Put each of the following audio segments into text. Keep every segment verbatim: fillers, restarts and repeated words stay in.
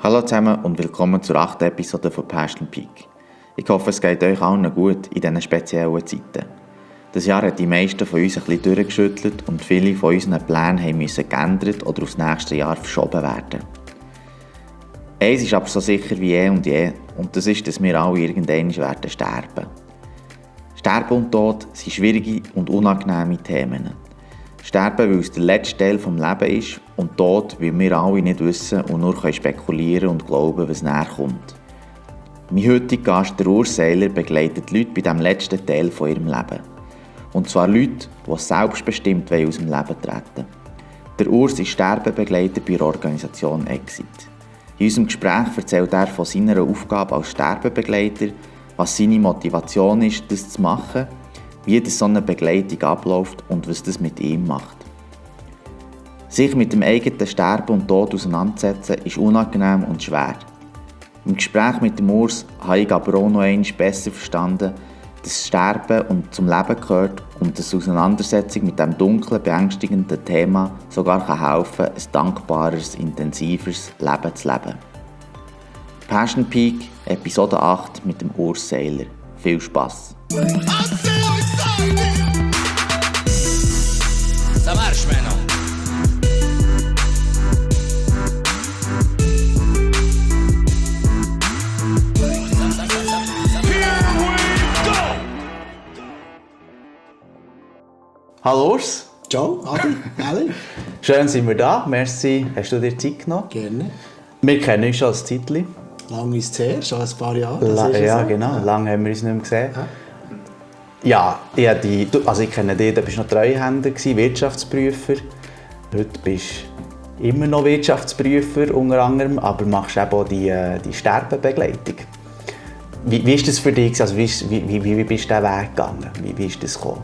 Hallo zusammen und willkommen zur achten Episode von Passion Peak. Ich hoffe, es geht euch allen gut in diesen speziellen Zeiten. Das Jahr hat die meisten von uns ein bisschen durchgeschüttelt und viele von unseren Plänen mussten geändert oder aufs nächste Jahr verschoben werden. Eins ist aber so sicher wie eh und je, und das ist, dass wir alle irgendwann werden sterben. Sterben und Tod sind schwierige und unangenehme Themen. Sterben, weil es der letzte Teil des Lebens ist, und Tod, weil wir alle nicht wissen und nur spekulieren und glauben, was näher kommt. Mein heutiger Gast, der Urs Seiler, begleitet Leute bei diesem letzten Teil von ihrem Leben. Und zwar Leute, die selbstbestimmt aus dem Leben treten. Der Urs ist Sterbebegleiter bei der Organisation Exit. In unserem Gespräch erzählt er von seiner Aufgabe als Sterbebegleiter, was seine Motivation ist, das zu machen, wie das so eine Begleitung abläuft und was das mit ihm macht. Sich mit dem eigenen Sterben und Tod auseinandersetzen ist unangenehm und schwer. Im Gespräch mit dem Urs habe ich aber auch noch einmal besser verstanden, dass Sterben und zum Leben gehört und dass Auseinandersetzung mit diesem dunklen, beängstigenden Thema sogar helfen kann, ein dankbares, intensiveres Leben zu leben. Passion Peak, Episode acht mit dem Urs Seiler. Viel Spass! Ça marche maintenant. Hallo Urs! Ciao, Adi, Ali. Schön sind wir da. Merci, hast du dir Zeit genommen? Gerne. Wir kennen uns schon als Zeitli. Lang ist es her, schon ein paar Jahre. La- ist ja, so. genau. Ja. Lange haben wir uns nicht mehr gesehen. Ja. Ja, ich, habe die, du- also ich kenne dich, du warst noch Treuhänder, Wirtschaftsprüfer. Heute bist du immer noch Wirtschaftsprüfer, unter anderem, aber machst eben auch die, äh, die Sterbebegleitung. Wie, wie ist das für dich? Also wie, ist- wie, wie, wie bist du diesen Weg gegangen? Wie, wie ist das gekommen?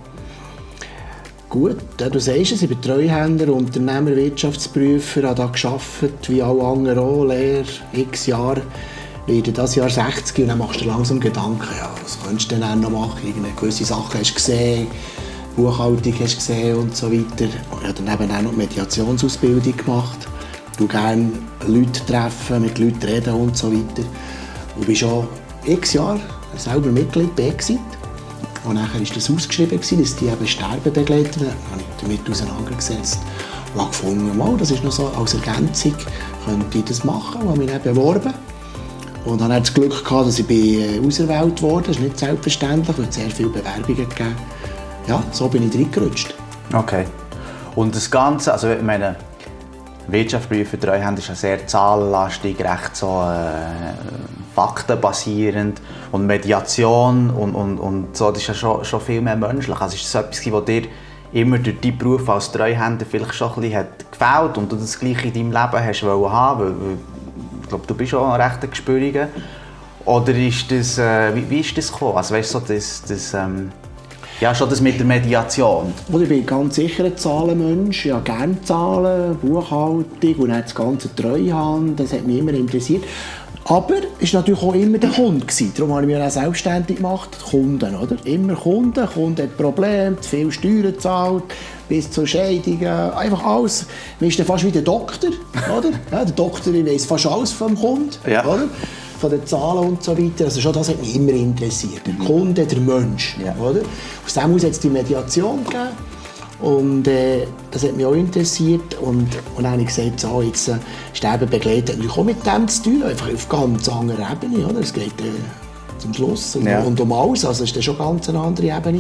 Gut, ja, du sagst es, ich bin Treuhänder, Unternehmer, Wirtschaftsprüfer, habe da gearbeitet, wie alle anderen auch, Lehre, x Jahre. Ich werde dieses Jahr sechzig und dann machst du dir langsam Gedanken, ja, was könntest du denn auch noch machen? Irgendeine gewisse Sachen hast du gesehen, Buchhaltung hast du gesehen und so weiter. Ich habe dann eben auch noch Mediationsausbildung gemacht. Ich gerne Leute treffen, mit Leuten reden und so weiter. Und bin schon x Jahre selber Mitglied bei Exit. Und nachher war das ausgeschrieben, dass die eben Sterbebegleiter, da habe ich damit auseinandergesetzt und habe gefunden, mal, das ist noch so als Ergänzung, könnte ich das machen, und habe mich dann beworben. Und habe dann das Glück gehabt, dass ich bin auserwählt wurde. Das ist nicht selbstverständlich, weil es sehr viele Bewerbungen gegeben. Ja, so bin ich reingerutscht. Okay. Und das Ganze, also ich meine, Wirtschaftsprüfer, Treuhänder ist ja sehr zahlenlastig, recht so äh, faktenbasierend und Mediation und, und, und so, das ist ja schon, schon viel mehr menschlich. Also ist das etwas, was dir immer durch deinen Beruf als Treuhänder vielleicht schon ein bisschen hat gefällt und du das Gleiche in deinem Leben hast wollen haben, weil, weil ich glaube, du bist schon ein rechter Gespüriger. Oder ist das, äh, wie, wie ist das gekommen? Also weißt du, so das, das ähm, ja, schon das mit der Mediation. Und ich bin ganz sicher ein Zahlenmensch. Ich habe gerne Zahlen, Buchhaltung und auch das ganze Treuhand. Das hat mich immer interessiert. Aber es war natürlich auch immer der Kunde. Darum habe ich mich auch selbstständig gemacht. Die Kunden, oder? Immer Kunden. Der Kunde hat Probleme, zu viel Steuern gezahlt, bis zu Scheidungen. Einfach alles. Man ist dann fast wie der Doktor, oder? Ja, der Doktor weiss fast alles vom Kunden, Ja. oder? Von den Zahlen und so weiter. Also schon das hat mich immer interessiert. Der Kunde, der Mensch. Ja. Oder? Aus dem aus hat es die Mediation gegeben. Und äh, das hat mich auch interessiert. Und, und dann habe ich gesagt, so, jetzt äh, Sterbebegleiter hat natürlich auch mit dem zu tun, einfach auf ganz anderer Ebene. Oder? Es geht äh, zum Schluss und, Ja. und um alles. Also es ist dann schon ganz eine andere Ebene.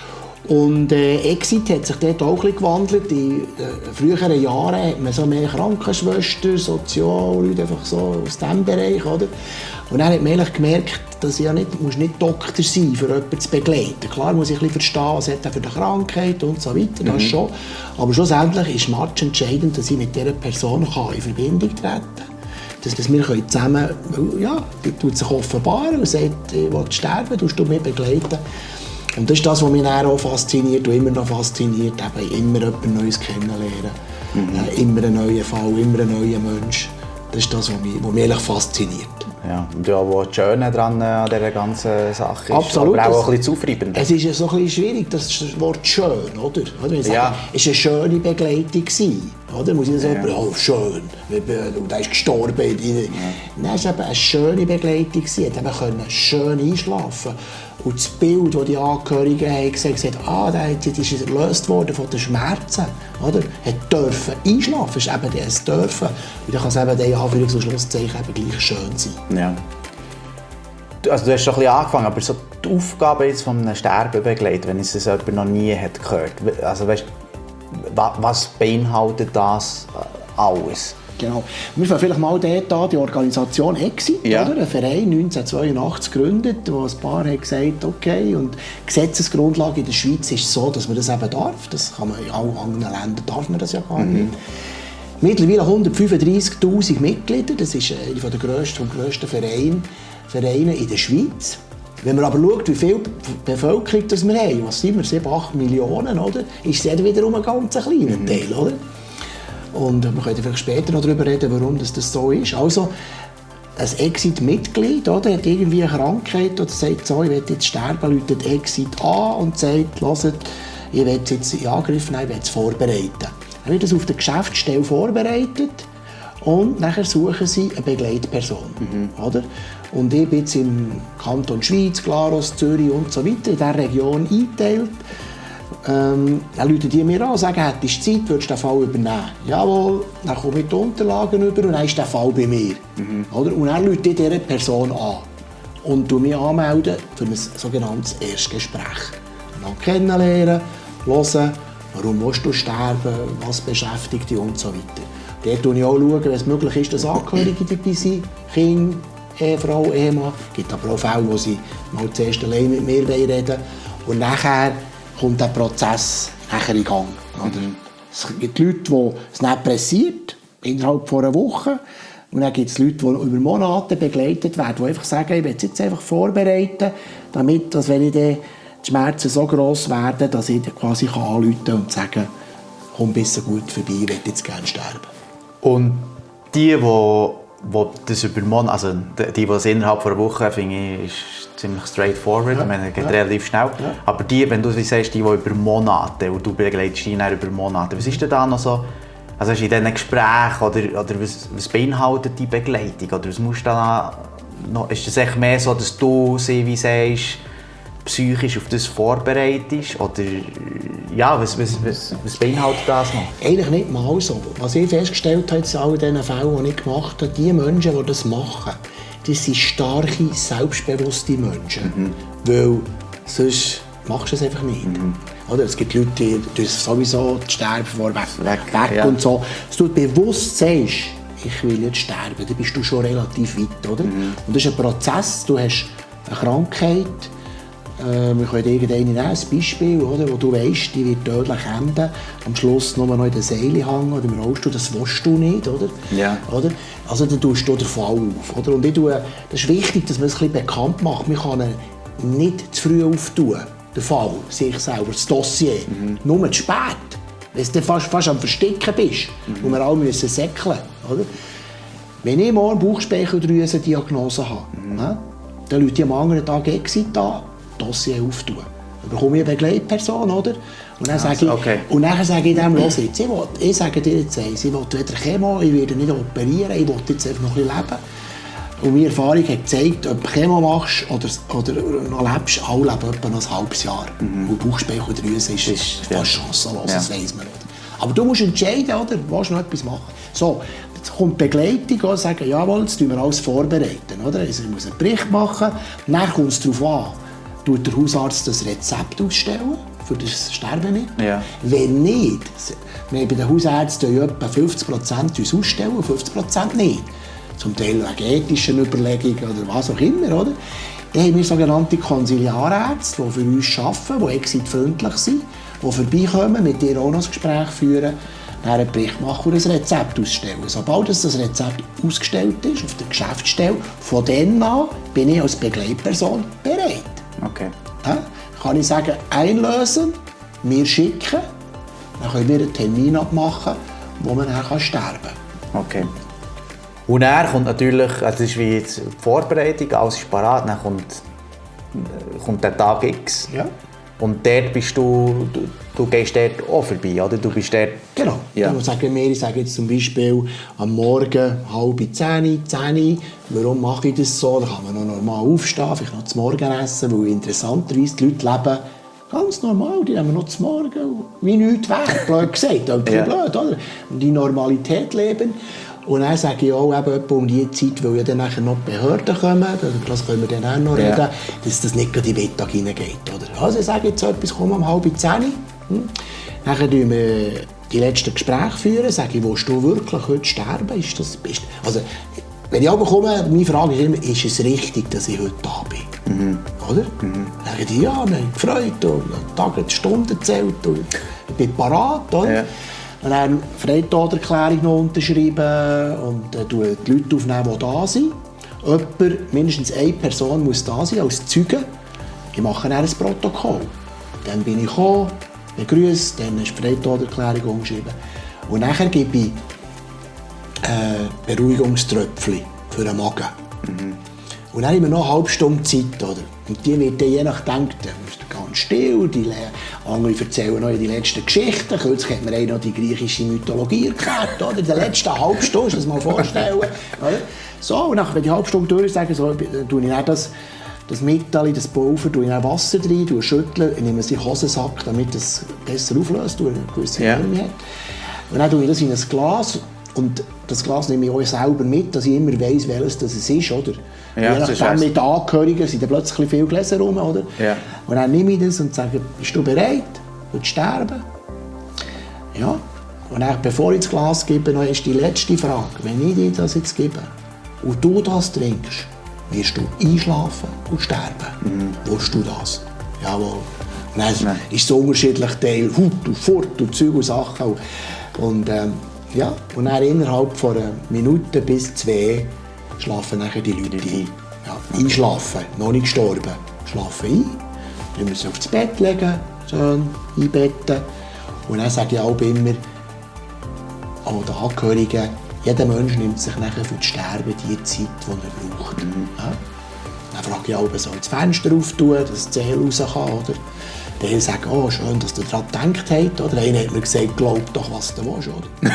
Und äh, Exit hat sich dort auch ein bisschen gewandelt. In äh, früheren Jahren hat man so mehr Krankenschwestern, Sozialleute, einfach so aus diesem Bereich. Oder? Und dann hat man eigentlich gemerkt, dass ich ja nicht, muss nicht Doktor sein, für jemanden zu begleiten. Klar muss ich ein bisschen verstehen, was hat er für eine Krankheit und so weiter, das Mhm. schon. Aber schlussendlich ist match entscheidend, dass ich mit dieser Person kann in Verbindung treten kann. Dass, dass wir zusammen, ja, die tut sich offenbaren und sagt, ich will sterben, du mich begleiten. Und das ist das, was mich dann auch fasziniert und immer noch fasziniert, eben immer jemand Neues kennenlernen. Mhm. Äh, immer einen neuen Fall, immer einen neuen Mensch. Das ist das, was mich, was mich eigentlich fasziniert. Ja, und ja, was das Schöne dran an dieser ganzen Sache ist, Absolut, aber auch das- ein bisschen zufriedend. Es ist ja so ein bisschen schwierig, das Wort «schön», oder? Oder wenn ich sage, Ja. es war eine schöne Begleitung gewesen. Oder? Muss ich so Ja. oh, schön, und er ist gestorben. Ja. Dann war es eben eine schöne Begleitung. Er konnte schön einschlafen. Und das Bild, das die Angehörigen haben gesagt haben, ah, der ist erlöst worden von den Schmerzen. Oder? Hat dürfen einschlafen, ist eben das dürfen. Und dann kann es eben in Anführungs- und Schlusszeichen eben gleich schön sein. Ja. Also du hast schon ein bisschen angefangen, aber so die Aufgabe jetzt von einem Sterbebegleiter, wenn es das jemand noch nie hat gehört, also weißt, was beinhaltet das alles? Genau. Wir fangen vielleicht mal dort an, die Organisation Exit, Ja. oder? Ein Verein neunzehnhundertzweiundachtzig gegründet, wo ein paar haben gesagt, okay, und die Gesetzesgrundlage in der Schweiz ist so, dass man das eben darf. Das kann man in allen anderen Ländern darf man das ja gar nicht. Mhm. Mittlerweile hundertfünfunddreissigtausend Mitglieder, das ist einer der grössten, grössten Vereine, Vereine in der Schweiz. Wenn man aber schaut, wie viel Bevölkerung das wir haben, was sind wir, sieben, acht Millionen, oder? Ist es wiederum ein ganz kleiner mhm. Teil, oder? Und wir können vielleicht später noch darüber reden, warum das, das so ist. Also, ein Exit-Mitglied oder, hat irgendwie eine Krankheit oder sagt so, ich will jetzt sterben, läutet Exit an und sagt, hört, ich will es jetzt in Angriff nehmen, ich will es vorbereiten. Dann wird es auf der Geschäftsstelle vorbereitet und nachher suchen sie eine Begleitperson. Mhm. Oder? Und ich bin jetzt im Kanton Schweiz, Glarus, Zürich und so weiter, in dieser Region eingeteilt. Ähm, dann rufen die mir an und sagen, hättest du Zeit, würdest du den Fall übernehmen? Jawohl, dann komme ich die Unterlagen über und dann ist der Fall bei mir. Mhm. Oder? Und dann rufe ich diese Person an und melde mich anmelden für ein sogenanntes Erstgespräch. Und dann kennenlernen, hören, warum willst du sterben, was beschäftigt dich und so weiter. Dort schaue ich auch, wenn es möglich ist, dass Angehörige dabei sind, Kinder, Ehefrau, Ehemann. Es gibt aber auch Fälle, wo sie mal zuerst allein mit mir reden wollen. Und nachher kommt der Prozess nachher in Gang. Mhm. Es gibt Leute, die es nicht pressiert, innerhalb von einer Woche. Und dann gibt es Leute, die über Monate begleitet werden, die einfach sagen, ich will es jetzt einfach vorbereiten, damit, dass wenn ich dann die Schmerzen so gross werden, dass ich quasi anrufen kann und sagen, komm ein bisschen gut vorbei, ich will jetzt gerne sterben. Und die, die Wo das über Monate, also die, die das innerhalb von einer Woche, finde ich, ist ziemlich straightforward, ja, man geht ja. relativ schnell. Ja. Aber die, wenn du wie sagst, die, die über Monate, und du begleitest die dann über Monate, was ist denn da noch so, also in diesen Gesprächen, oder, oder was, was beinhaltet die Begleitung, oder was musst du da noch, ist das echt mehr so, dass du sie, wie sagst, psychisch auf das vorbereitest, oder ja, was, was, was, was beinhaltet das noch? Eigentlich nicht mal so. Was ich festgestellt habe in all diesen Fällen, die ich gemacht habe, die Menschen, die das machen, das sind starke, selbstbewusste Menschen. Mhm. Weil sonst machst du es einfach nicht. Mhm. Oder? Es gibt Leute, die, die sowieso sterben vorweg weg, weg ja. und so. Dass du bewusst sagst, ich will jetzt sterben, dann bist du schon relativ weit. Oder? Mhm. Und das ist ein Prozess, du hast eine Krankheit. Äh, wir können irgendeine nehmen, ein Beispiel, oder, wo du weißt, die wird tödlich enden, am Schluss nur noch in der Seile hängen oder im Rollstuhl, das willst du nicht, oder? Ja. Oder? Also dann tust du den Fall auf. Oder? Und ich tue, das ist wichtig, dass man es ein bisschen bekannt macht. Man kann ihn nicht zu früh auftun, den Fall, sich selber, das Dossier. Mhm. Nur zu spät, wenn du fast, fast am Verstecken bist, mhm. und wir alle müssen säckeln. Oder? Wenn ich morgen Bauchspeicheldrüsendiagnose habe, mhm. ja, dann rufe ich am anderen Tag Exit an, Dossier auftun. Dann bekomme ich eine Begleitperson, oder? Und dann sage ich, okay. und dann sage ich dem, los jetzt, ich, will, ich sage dir jetzt eins, ich will weder Chemo, ich werde nicht operieren, ich will jetzt einfach noch ein bisschen leben. Und meine Erfahrung hat gezeigt, ob du Chemo machst oder, oder noch lebst, alle leben etwa noch ein halbes Jahr. Mhm. Und Bauchspeicheldrüse ist, ist fast ja. chancenlos, ja. das weiss man. Oder? Aber du musst entscheiden, oder? Du willst noch etwas machen. So, jetzt kommt die Begleitung und sagen, jawohl, jetzt tun wir alles vorbereiten. Oder? Also, ich muss einen Bericht machen, dann kommt es darauf an, tut der Hausarzt das Rezept ausstellen für das Sterbemittel. Ja. Wenn nicht, wir bei den Hausärzten etwa fünfzig Prozent uns ausstellen, fünfzig Prozent nicht. Zum Teil wegen ethischen Überlegungen oder was auch immer. Oder? Dann haben wir sogenannte Konsiliarärzte, die für uns arbeiten, die exitfreundlich sind, die vorbeikommen, mit dir auch noch ein Gespräch führen, dann einen Bericht machen und ein Rezept ausstellen. Sobald das Rezept ausgestellt ist, auf der Geschäftsstelle, von dann an bin ich als Begleitperson bereit. Okay. Ja, kann ich sagen, einlösen, mir schicken, dann können wir einen Termin abmachen, wo man dann sterben kann. Okay. Und dann kommt natürlich, das ist wie jetzt die Vorbereitung, alles ist parat, dann kommt, kommt der Tag X. Ja. Und dort bist du, du, du gehst dort auch vorbei, oder? Du bist dort... Genau. Ja. Ich sage mir, ich sage jetzt zum Beispiel am Morgen halb zehn, zehn. Warum mache ich das so? Da kann man noch normal aufstehen, vielleicht noch zum Morgen essen, weil interessanterweise die Leute leben ganz normal, die nehmen noch zum Morgen, wie nichts wäre, blöd gesagt, ein bisschen Ja. blöd, oder? Und die Normalität leben. Und dann sage ich auch eben etwa um die Zeit, weil ja dann nachher noch die Behörden kommen, das können wir dann auch noch Ja. reden, dass das nicht in den Mittag hineingeht. Oder? Also ich sage jetzt so etwas, komm um halb zehn. Hm? Dann führen wir die letzten Gespräche, führen, sage ich, willst du wirklich heute sterben? Ist das, ist, also, wenn ich aber komme, meine Frage ist immer, ist es richtig, dass ich heute da bin? Mhm. Oder? Mhm. Dann sage ich, ja, wir haben mich gefreut, und der Tag hat die Stunden gezählt, und ich bin parat. Oder? Ja. Und dann Freitod-Erklärung noch unterschreiben und äh, die Leute aufnehmen, die da sind. Jemand, mindestens eine Person muss da sein als Zeuge. Ich mache dann ein Protokoll. Dann bin ich gekommen, begrüßt, dann ist die Freitod-Erklärung umgeschrieben. Und nachher gebe ich äh, Beruhigungströpfchen für den Magen. Mhm. Und dann haben wir noch eine halbe Stunde Zeit. Oder? Und die wird dann je nachdem, dann ist ganz still, die andere erzählen noch die letzten Geschichten. Kürzlich hat mir noch die griechische Mythologie erklärt. Oder? In der letzten halben Stunde, das mal vorstellen. Oder? So, und nach, wenn die halbe Stunde durch ist, sage ich so, tue ich dann das, das Mittel, das Pulver, tue ich dann Wasser rein, tue schütteln, ich nehme es in den Hosensack, damit es besser auflöst, weil es eine gewisse Ja. Wärme hat. Und dann tue ich das in ein Glas. Und das Glas nehme ich auch selber mit, dass ich immer weiss, welches das es ist. Oder? Ja, je das ist nachdem weiss. mit Angehörigen sind dann plötzlich viele Gläser rum. Oder? Ja. Und dann nehme ich das und sage, bist du bereit, zu sterben? Ja. Und dann, bevor ich das Glas gebe, noch ist die letzte Frage. Wenn ich dir das jetzt gebe und du das trinkst, wirst du einschlafen und sterben. Mhm. Willst du das? Jawohl. Und dann Nein. ist so unterschiedlich Teil, Hut und Fort und Zeug und Sachen. Und, ähm, ja, und dann innerhalb von einer Minute bis zwei schlafen nachher die Leute ein. Ja, einschlafen, noch nicht gestorben. Schlafen ein, dann müssen sie aufs Bett legen, schön einbetten. Und dann sage ich auch immer, auch den Angehörigen, jeder Mensch nimmt sich nachher für das Sterben die Zeit, die er braucht. Mhm. Ja. Dann frage ich auch, soll das Fenster auftun, dass die Seele raus kann. Oder? Die sagen, oh, schön, dass ihr daran gedacht habt. Oder einer hat mir gesagt, glaub doch, was du willst. Oder?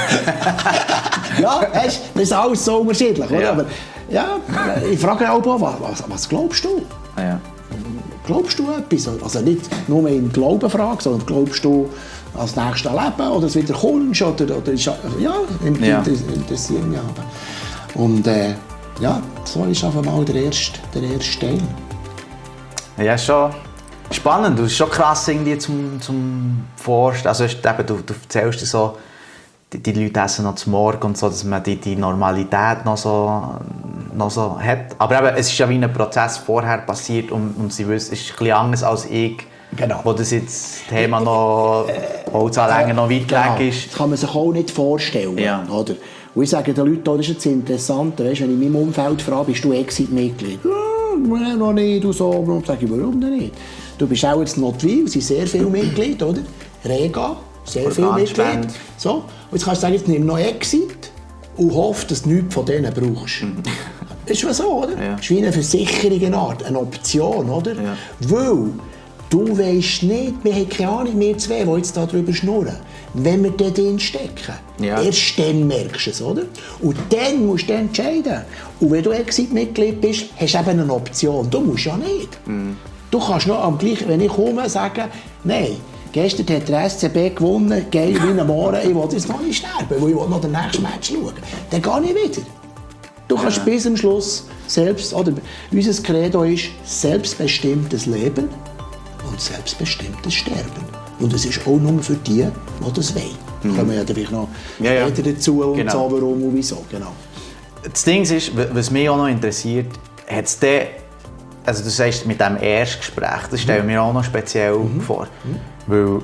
Ja, weißt, das ist alles so unterschiedlich. Oder? Ja. Aber ja, ich frage auch, was, was, was glaubst du? Ah, ja. Glaubst du etwas? Also nicht nur im Glauben fragen, sondern glaubst du an das nächste Leben oder es wieder kommst? Oder, oder ist, ja, Ja. interessiert mich aber. Und äh, ja, so ist einfach mal der erste, der erste Teil. Ja, schon spannend. Das ist schon krass irgendwie zum, zum Forschen. Also eben, du, du erzählst so, die, die Leute essen noch zum Morgen und so, dass man die, die Normalität noch so, noch so hat. Aber eben, es ist ja wie ein Prozess vorher passiert und, und sie wissen, es ist ein bisschen anders als ich, Genau. wo das jetzt Thema noch Holzanlängen noch weit Genau. weg ist. Das kann man sich auch nicht vorstellen. Ja. Oder? Und ich sage den Leuten, das ist jetzt interessant, weißt, wenn ich in meinem Umfeld frage, bist du Exit-Mitglied? Ja, noch nicht und so. Und sage ich, warum denn nicht? Du bist auch jetzt Notwil, es sind sehr viele Mitglieder, oder? Rega, sehr viele Mitglieder. Organspende. So. Und jetzt kannst du sagen, jetzt nimm noch Exit und hoffe, dass du nichts von denen brauchst. Das ist ja so, oder? Ja. Das ist wie eine Versicherung, eine Art, eine Option, oder? Ja. Weil du weisst nicht, wir haben keine Ahnung, wir zwei, die jetzt darüber schnurren, wenn wir dort drin stecken. Ja. Erst dann merkst du es, oder? Und dann musst du entscheiden. Und wenn du Exit-Mitglied bist, hast du eben eine Option. Du musst ja nicht. Mhm. Du kannst noch am gleichen, wenn ich komme, sagen, nein, gestern hat der S C B gewonnen, geil wie am Morgen, ich will jetzt noch nicht sterben, weil ich will noch den nächsten Match schauen. Dann gehe ich wieder. Du kannst Ja. bis zum Schluss selbst, oder unser Credo ist selbstbestimmtes Leben und selbstbestimmtes Sterben. Und es ist auch nur für die, die das wollen. Da kommen wir ja dann vielleicht noch Ja, ja. später dazu und Genau. so, warum und wieso. Genau. Das Ding ist, was mich auch noch interessiert, hat es den, also du sagst mit dem Erstgespräch, das stelle ich mir auch noch speziell Mhm. vor. Weil,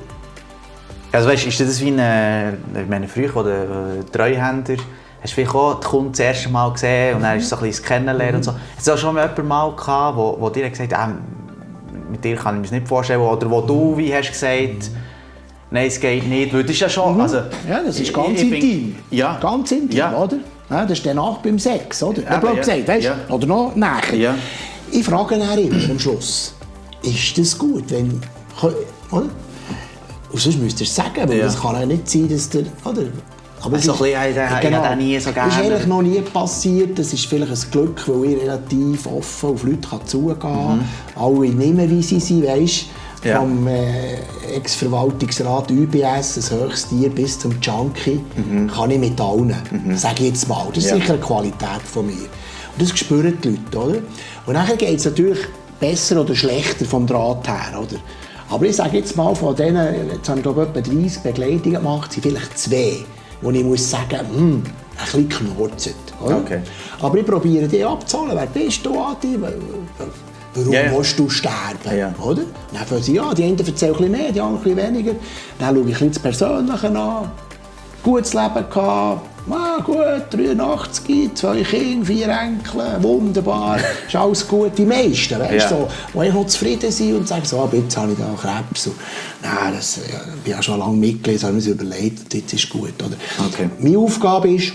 also weißt, ist das wie eine, ich meine, früher, wo der äh, Treuhänder, hast du vielleicht auch die Kunden das erste Mal gesehen und dann ist es so ein bisschen das Kennenlernen und so. Hast du auch schon mal jemanden mal gehabt, wo, wo dir gesagt hat, äh, mit dir kann ich mir das nicht vorstellen, oder wo du wie hast gesagt, nein, es geht nicht, weil das ist ja schon, also, Ja, das ist ganz ich- ich intim. find- ja. Ganz intim, Ja. oder? Ja, das ist danach beim Sex, oder? Ja, Ja, blöd ja. gesagt, weißt du? Ja. Oder noch näher. Ja. Ich frage dann immer am Schluss, ist das gut, wenn Oder? Und sonst müsst ihr es sagen, weil Ja. es kann ja nicht sein, dass der... Oder? Aber So ein bisschen, ich hätte den nie so gerne. Das ist eigentlich noch nie passiert. Das ist vielleicht ein Glück, weil ich relativ offen auf Leute zugehen kann. Mhm. Alle nehmen, wie sie sind, weißt, ja. vom äh, Ex-Verwaltungsrat Ü B S, das höchste Tier, bis zum Junkie, mhm. kann ich mit allen. Mhm. Sage ich jetzt mal. Das ist ja. sicher eine Qualität von mir. Und das spüren die Leute. Oder? Und nachher geht es natürlich besser oder schlechter vom Draht her. Oder? Aber ich sage jetzt mal, von denen, jetzt haben wir glaube ich etwa dreissig Begleitungen gemacht, sind vielleicht zwei, wo ich muss sagen, hm, ein bisschen knurzet. Okay. Aber ich probiere die abzuholen. Wer bist du, Adi? Warum yeah. willst du sterben? Yeah. Oder? Dann sagen sie, ja, die einen erzählen ein bisschen mehr, die anderen ein bisschen weniger. Dann schaue ich ein bisschen das Persönliche an. Gutes Leben gehabt. Ah, gut, dreiundachtzig, zwei Kinder, vier Enkel, wunderbar, ist alles gut. Die meisten, weißt, yeah. so, die eigentlich noch zufrieden sind und sagen so, aber jetzt habe ich da Krebs. Und, nein, das, ja, ich bin ja schon lange Mitglied, habe ich mir überlegt, jetzt ist gut. Oder? Okay. Meine Aufgabe ist,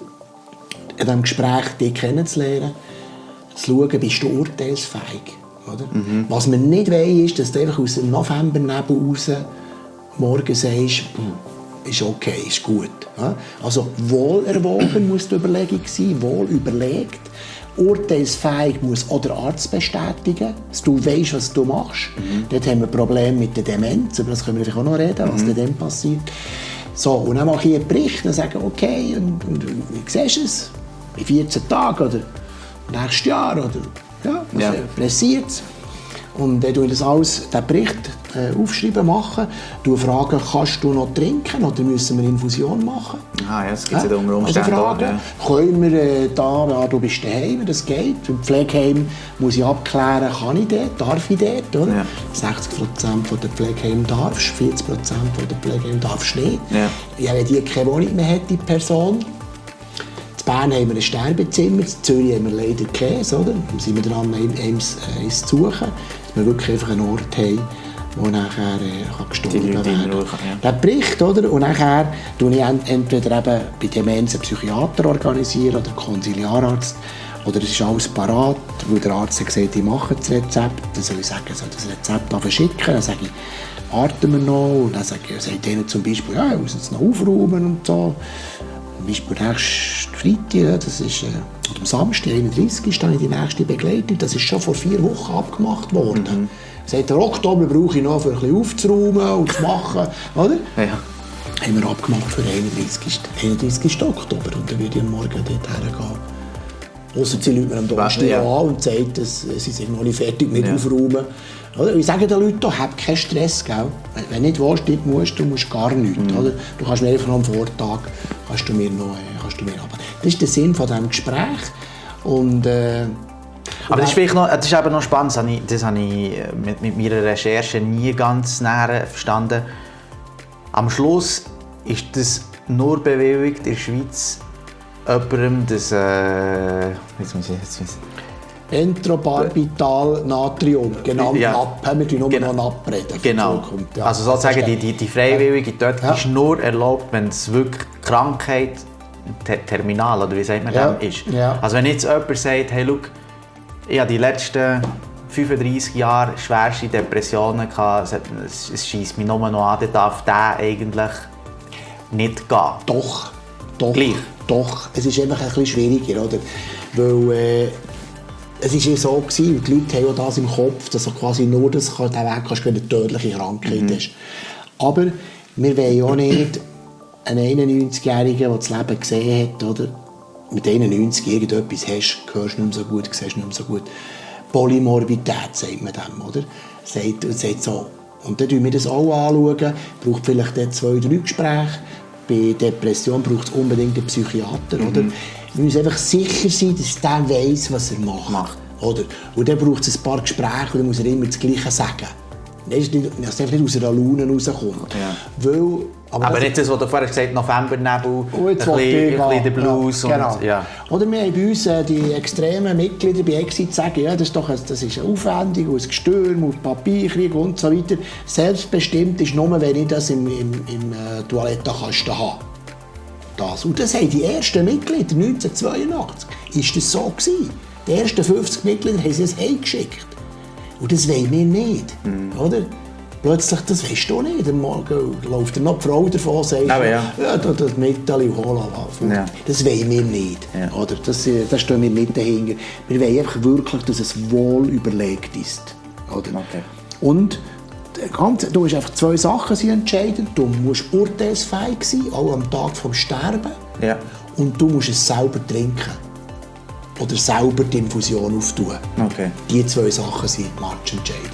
in diesem Gespräch dich kennenzulernen, zu schauen, bist du urteilsfähig. Oder? Mhm. Was man nicht will, ist, dass du einfach aus dem Novembernebel raus morgen sagst, ist okay, ist gut. Also wohlerwogen muss die Überlegung sein, wohl überlegt. Urteilsfähig muss auch der Arzt bestätigen, dass du weißt, was du machst. Mhm. Dort haben wir Probleme mit der Demenz, über das können wir vielleicht auch noch reden, was mhm. dann passiert. So, und dann mache ich einen Bericht und sage, okay, und, und wie siehst du es? In vierzehn Tagen oder nächstes Jahr oder ja, was ja. passiert es? Und dann tue ich das alles, den Bericht äh, aufschreiben, machen. Du fragen, kannst du noch trinken oder müssen wir Infusion machen? Ah, ja, das gibt es ja unter Umständen. Also fragen, ja. können wir äh, da, ja, du bist daheim, das geht. Im Pflegeheim muss ich abklären, kann ich dort, darf ich dort? Oder? Ja. sechzig Prozent der Pflegeheim darfst, vierzig Prozent der Pflegeheim darfst nicht. Ja. Ja, wenn die keine Wohnung mehr hat, die Person. In Bern haben wir ein Sterbezimmer, in Zürich haben wir leider keins, oder? Da sind wir dran, eins, eins zu suchen, dass wir wirklich einfach einen Ort haben, wo nachher äh, gestorben werden kann. Ja. Der Bericht, oder? Und nachher organisiere ich entweder eben bei Demenz einen Psychiater organisieren oder einen Konsiliararzt. Oder es ist alles parat, weil der Arzt hat gesagt, ich mache das Rezept. Dann soll ich sagen, ich soll das Rezept verschicken. Dann sage ich, warten wir noch. Und dann sage ich, sagt denen zum Beispiel, ja, ich muss jetzt noch aufräumen und so. Zum Beispiel nächsten Freitag, das ist, äh, oder am Samstag, einunddreißigsten ist dann die nächste Begleitung. Das ist schon vor vier Wochen abgemacht worden. Mhm. Sagt der Oktober brauche ich noch, für ein bisschen aufzuräumen und zu machen, oder? Ja. Haben wir abgemacht für den einunddreißigsten Oktober und dann würde ich am Morgen dort hergehen. Ausser sie Leute mir am Donnerstag ja. an und sagen, dass sie sind noch nicht fertig mit ja. Aufräumen. Oder? Ich sage den Leuten, hab keinen Stress. Gell? Wenn du nicht willst, nicht musst, du musst gar nichts. Mhm. Oder? Du kannst mir einfach noch am Vortag kannst du mir noch, kannst du mir ab. Das ist der Sinn von diesem Gespräch. Und, äh, aber das ist, vielleicht noch, das ist eben noch spannend, das habe ich, das habe ich mit, mit meiner Recherche nie ganz näher verstanden. Am Schluss ist das nur bewilligt in der Schweiz, jemandem das... Äh, jetzt muss ich, jetzt muss ich. Entrobarbital-Natrium, genannt ja. N A P. Wir reden nur genau. noch N A P reden. Genau. Ja. Also sozusagen die, die, die Freiwillige dort ja. ist nur erlaubt, wenn es wirklich Krankheit ter terminal oder wie sagt man ja. das ist. Ja. Also wenn jetzt jemand sagt, hey, schau, ich habe die letzten fünfunddreissig Jahre schwerste Depressionen gehabt, es, es scheisst mich nur noch an, dann darf der eigentlich nicht gehen. Doch, doch, Gleich. doch. Es ist einfach ein bisschen schwieriger, oder? Weil äh, es war ja so gewesen, und die Leute haben auch das im Kopf, dass du quasi nur das kann, den Weg kannst, wenn du eine tödliche Krankheit mhm. hast. Aber wir wollen ja auch nicht einen einundneunzigjährigen, der das Leben gesehen hat, oder? Mit einundneunzig irgendetwas hast, hörst du nicht mehr so gut, siehst nicht mehr so gut. Polymorbidität, sagt man dem, oder? Sagt, sagt so. Und dann schauen wir das auch anschauen. Braucht vielleicht zwei, drei Gespräche. Bei Depression braucht es unbedingt einen Psychiater, mhm. oder? Wir müssen einfach sicher sein, dass der weiss, was er macht. macht. Oder? Und dann braucht es ein paar Gespräche und dann muss er immer das Gleiche sagen. Das ist nicht, dass er nicht aus einer Laune rauskommt. Ja. Weil, aber aber das nicht das, was du vorher gesagt hast, Novembernebel, oh, ein bisschen der Blues. Ja, genau. Und, ja. Oder wir haben bei uns äh, die extremen Mitglieder bei Exit sagen, ja, das ist doch ein, das ist eine Aufwendung, ein Gestürm, auf Papierkrieg und so weiter. Selbstbestimmt ist nur, wenn ich das im, im, im äh, Toilettenkasten habe. Das. Und das haben die ersten Mitglieder neunzehnhundertzweiundachtzig. Ist das so gewesen? Die ersten fünfzig Mitglieder haben sie es heimgeschickt. Und das wollen wir nicht. Mhm. Oder? plötzlich, das weißt du nicht, am Morgen läuft noch die Frau davon und sagt, Aber ja, ja da, das Metall holen. Ja. Das wollen wir nicht. Ja. Oder? Das, das stehen wir nicht dahinter. Wir wollen einfach wirklich, dass es wohl überlegt ist. Oder? Okay. Und ganz, du hast einfach zwei Sachen sind entscheidend. Du musst urteilsfähig sein, auch am Tag vom Sterben. Ja. Und du musst es selber trinken. Oder selber die Infusion auftun. Okay. Die zwei Sachen sind matchentscheidend.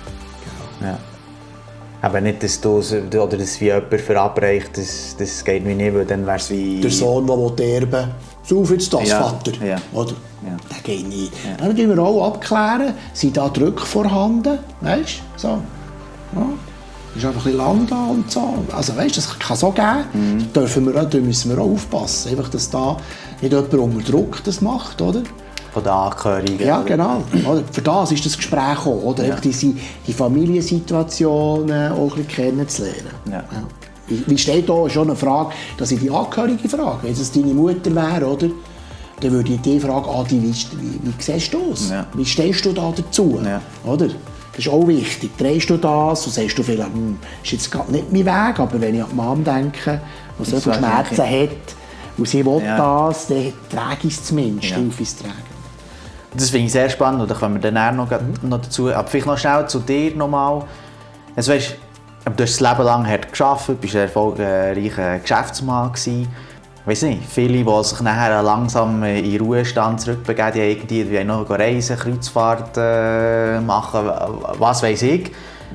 Ja. Aber nicht, dass du oder dass wie jemand verabreicht, das, das geht mir nicht, weil dann wäre es wie... Der Sohn, der erben will, sauf jetzt das, Ja. Vater. Ja. Oder? Ja. Das geht nicht. Ja. Dann müssen wir auch abklären, sind da Drücke vorhanden, weißt du? So. Ja. Ist einfach ein bisschen lang da und so. Also weißt, das kann so geben. Mhm. Da, dürfen wir, da müssen wir auch aufpassen, einfach, dass da nicht jemand unter Druck das macht, oder? Von den Angehörigen. Ja, genau. Oder? Für das ist das Gespräch auch, oder? Ja. Die, die Familiensituationen auch ein bisschen kennenzulernen. Ja. Ja. Wie, wie steht da schon eine Frage, dass ich die Angehörige frage? Wenn es deine Mutter wäre, oder? Dann würde ich die fragen, Adi, wie, wie, wie siehst du das? Ja. Wie stehst du da dazu? Ja. Oder? Das ist auch wichtig. Drehst du das und sagst du vielleicht, hm, ist jetzt gerade nicht mein Weg, aber wenn ich an die Mom denke, die so viele Schmerzen hat und sie will Ja. das, dann trage ich es zumindest, Ja. hilf ich es tragen. Das finde ich sehr spannend, und da kommen wir dann auch noch, mhm. noch dazu. Aber vielleicht noch schnell zu dir nochmal. Also, weißt, du hast das Leben lang hart gearbeitet, bist ein erfolgreicher Geschäftsmann gewesen. Ich weiss nicht, viele, die sich nachher langsam in den Ruhestand zurückbegeben, die irgendwie die noch reisen, Kreuzfahrt äh, machen, was weiss ich.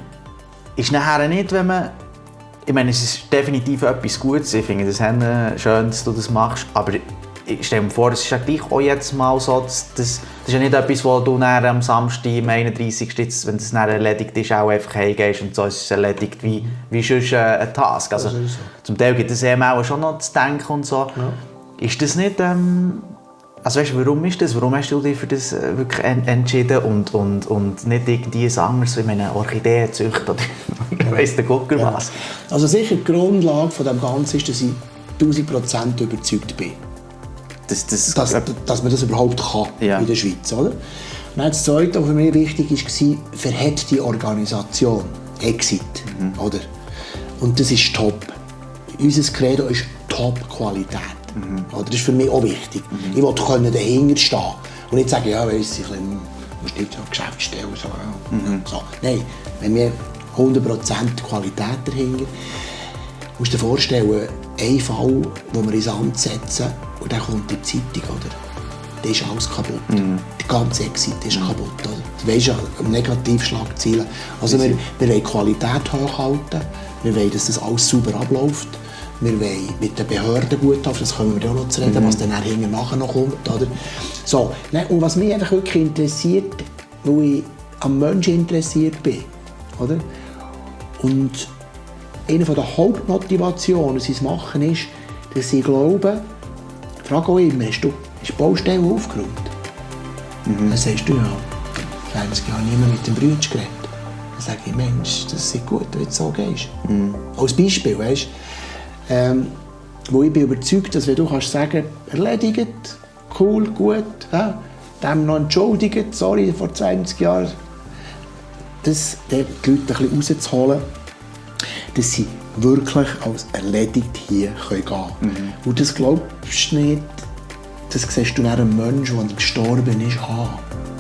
Ist nachher nicht, wenn man... Ich meine, es ist definitiv etwas Gutes. Ich finde es schön, dass du das machst. Aber ich stelle mir vor, es ist ja gleich auch jetzt mal so, dass das, das ist ja nicht etwas, wo du dann am Samstag, am einunddreißigsten Jetzt, wenn das dann erledigt ist, auch einfach heimgehst und so ist es erledigt wie, wie sonst ein Task. Also, Das ist so. zum Teil gibt es eben auch schon noch zu denken und so. Ja. Ist das nicht... Ähm, also weißt, warum ist das? Warum hast du dich für das äh, wirklich en entschieden und, und, und nicht irgendwie ein anderes, wie eine Orchidee züchten oder ich weiss der Gucker Ja. was? Also sicher die Grundlage von dem Ganzen ist, dass ich tausend Prozent überzeugt bin, Das, das, dass, dass man das überhaupt kann Ja. in der Schweiz. Oder? Und dann das Zweite, was für mich wichtig war, verhält die Organisation Exit. Mhm. Oder? Und das ist top. Unser Credo ist Top-Qualität. Mhm. Oder? Das ist für mich auch wichtig. Mhm. Ich wollte dahinter stehen und nicht sagen, ja, weiss, ich bisschen, musst nicht so Geschäftsstelle so, ja. Mhm. so. Nein, wenn wir hundert Prozent Qualität dahinter, musst du dir vorstellen, ein Fall, den wir ins Amt setzen und dann kommt die Zeitung, oder? Dann ist alles kaputt. Mhm. Die ganze Exit ist mhm. kaputt. Oder? Du weisst ja, Negativschlagzeilen. Also wir, wir wollen Qualität hochhalten, wir wollen, dass das alles sauber abläuft. Wir wollen mit den Behörden gut auf, das können wir auch noch zu reden, mhm. was dann hinten nachher noch kommt. Oder? So, ne, und was mich einfach wirklich interessiert, weil ich am Menschen interessiert bin. Oder? Und eine der Hauptmotivationen, sie es machen, ist, dass sie glauben, ich frage auch immer, hast du die Baustelle aufgeräumt? Mhm. Dann sagst du, ja, zwanzig Jahre nicht mehr mit dem Brüder geredet. Dann sage ich, Mensch, das ist gut, wenn du so gehst. Mhm. Als Beispiel, weißt du? Ähm, wo ich bin überzeugt, dass wenn du kannst sagen, erledigt, cool, gut, ja, dem noch entschuldigt, sorry, vor zwanzig Jahren, das, die Leute ein bisschen rauszuholen, dass sie wirklich als erledigt hier gehen können. Mhm. Und das glaubst du nicht, das siehst du nach einem Menschen, der gestorben ist, an.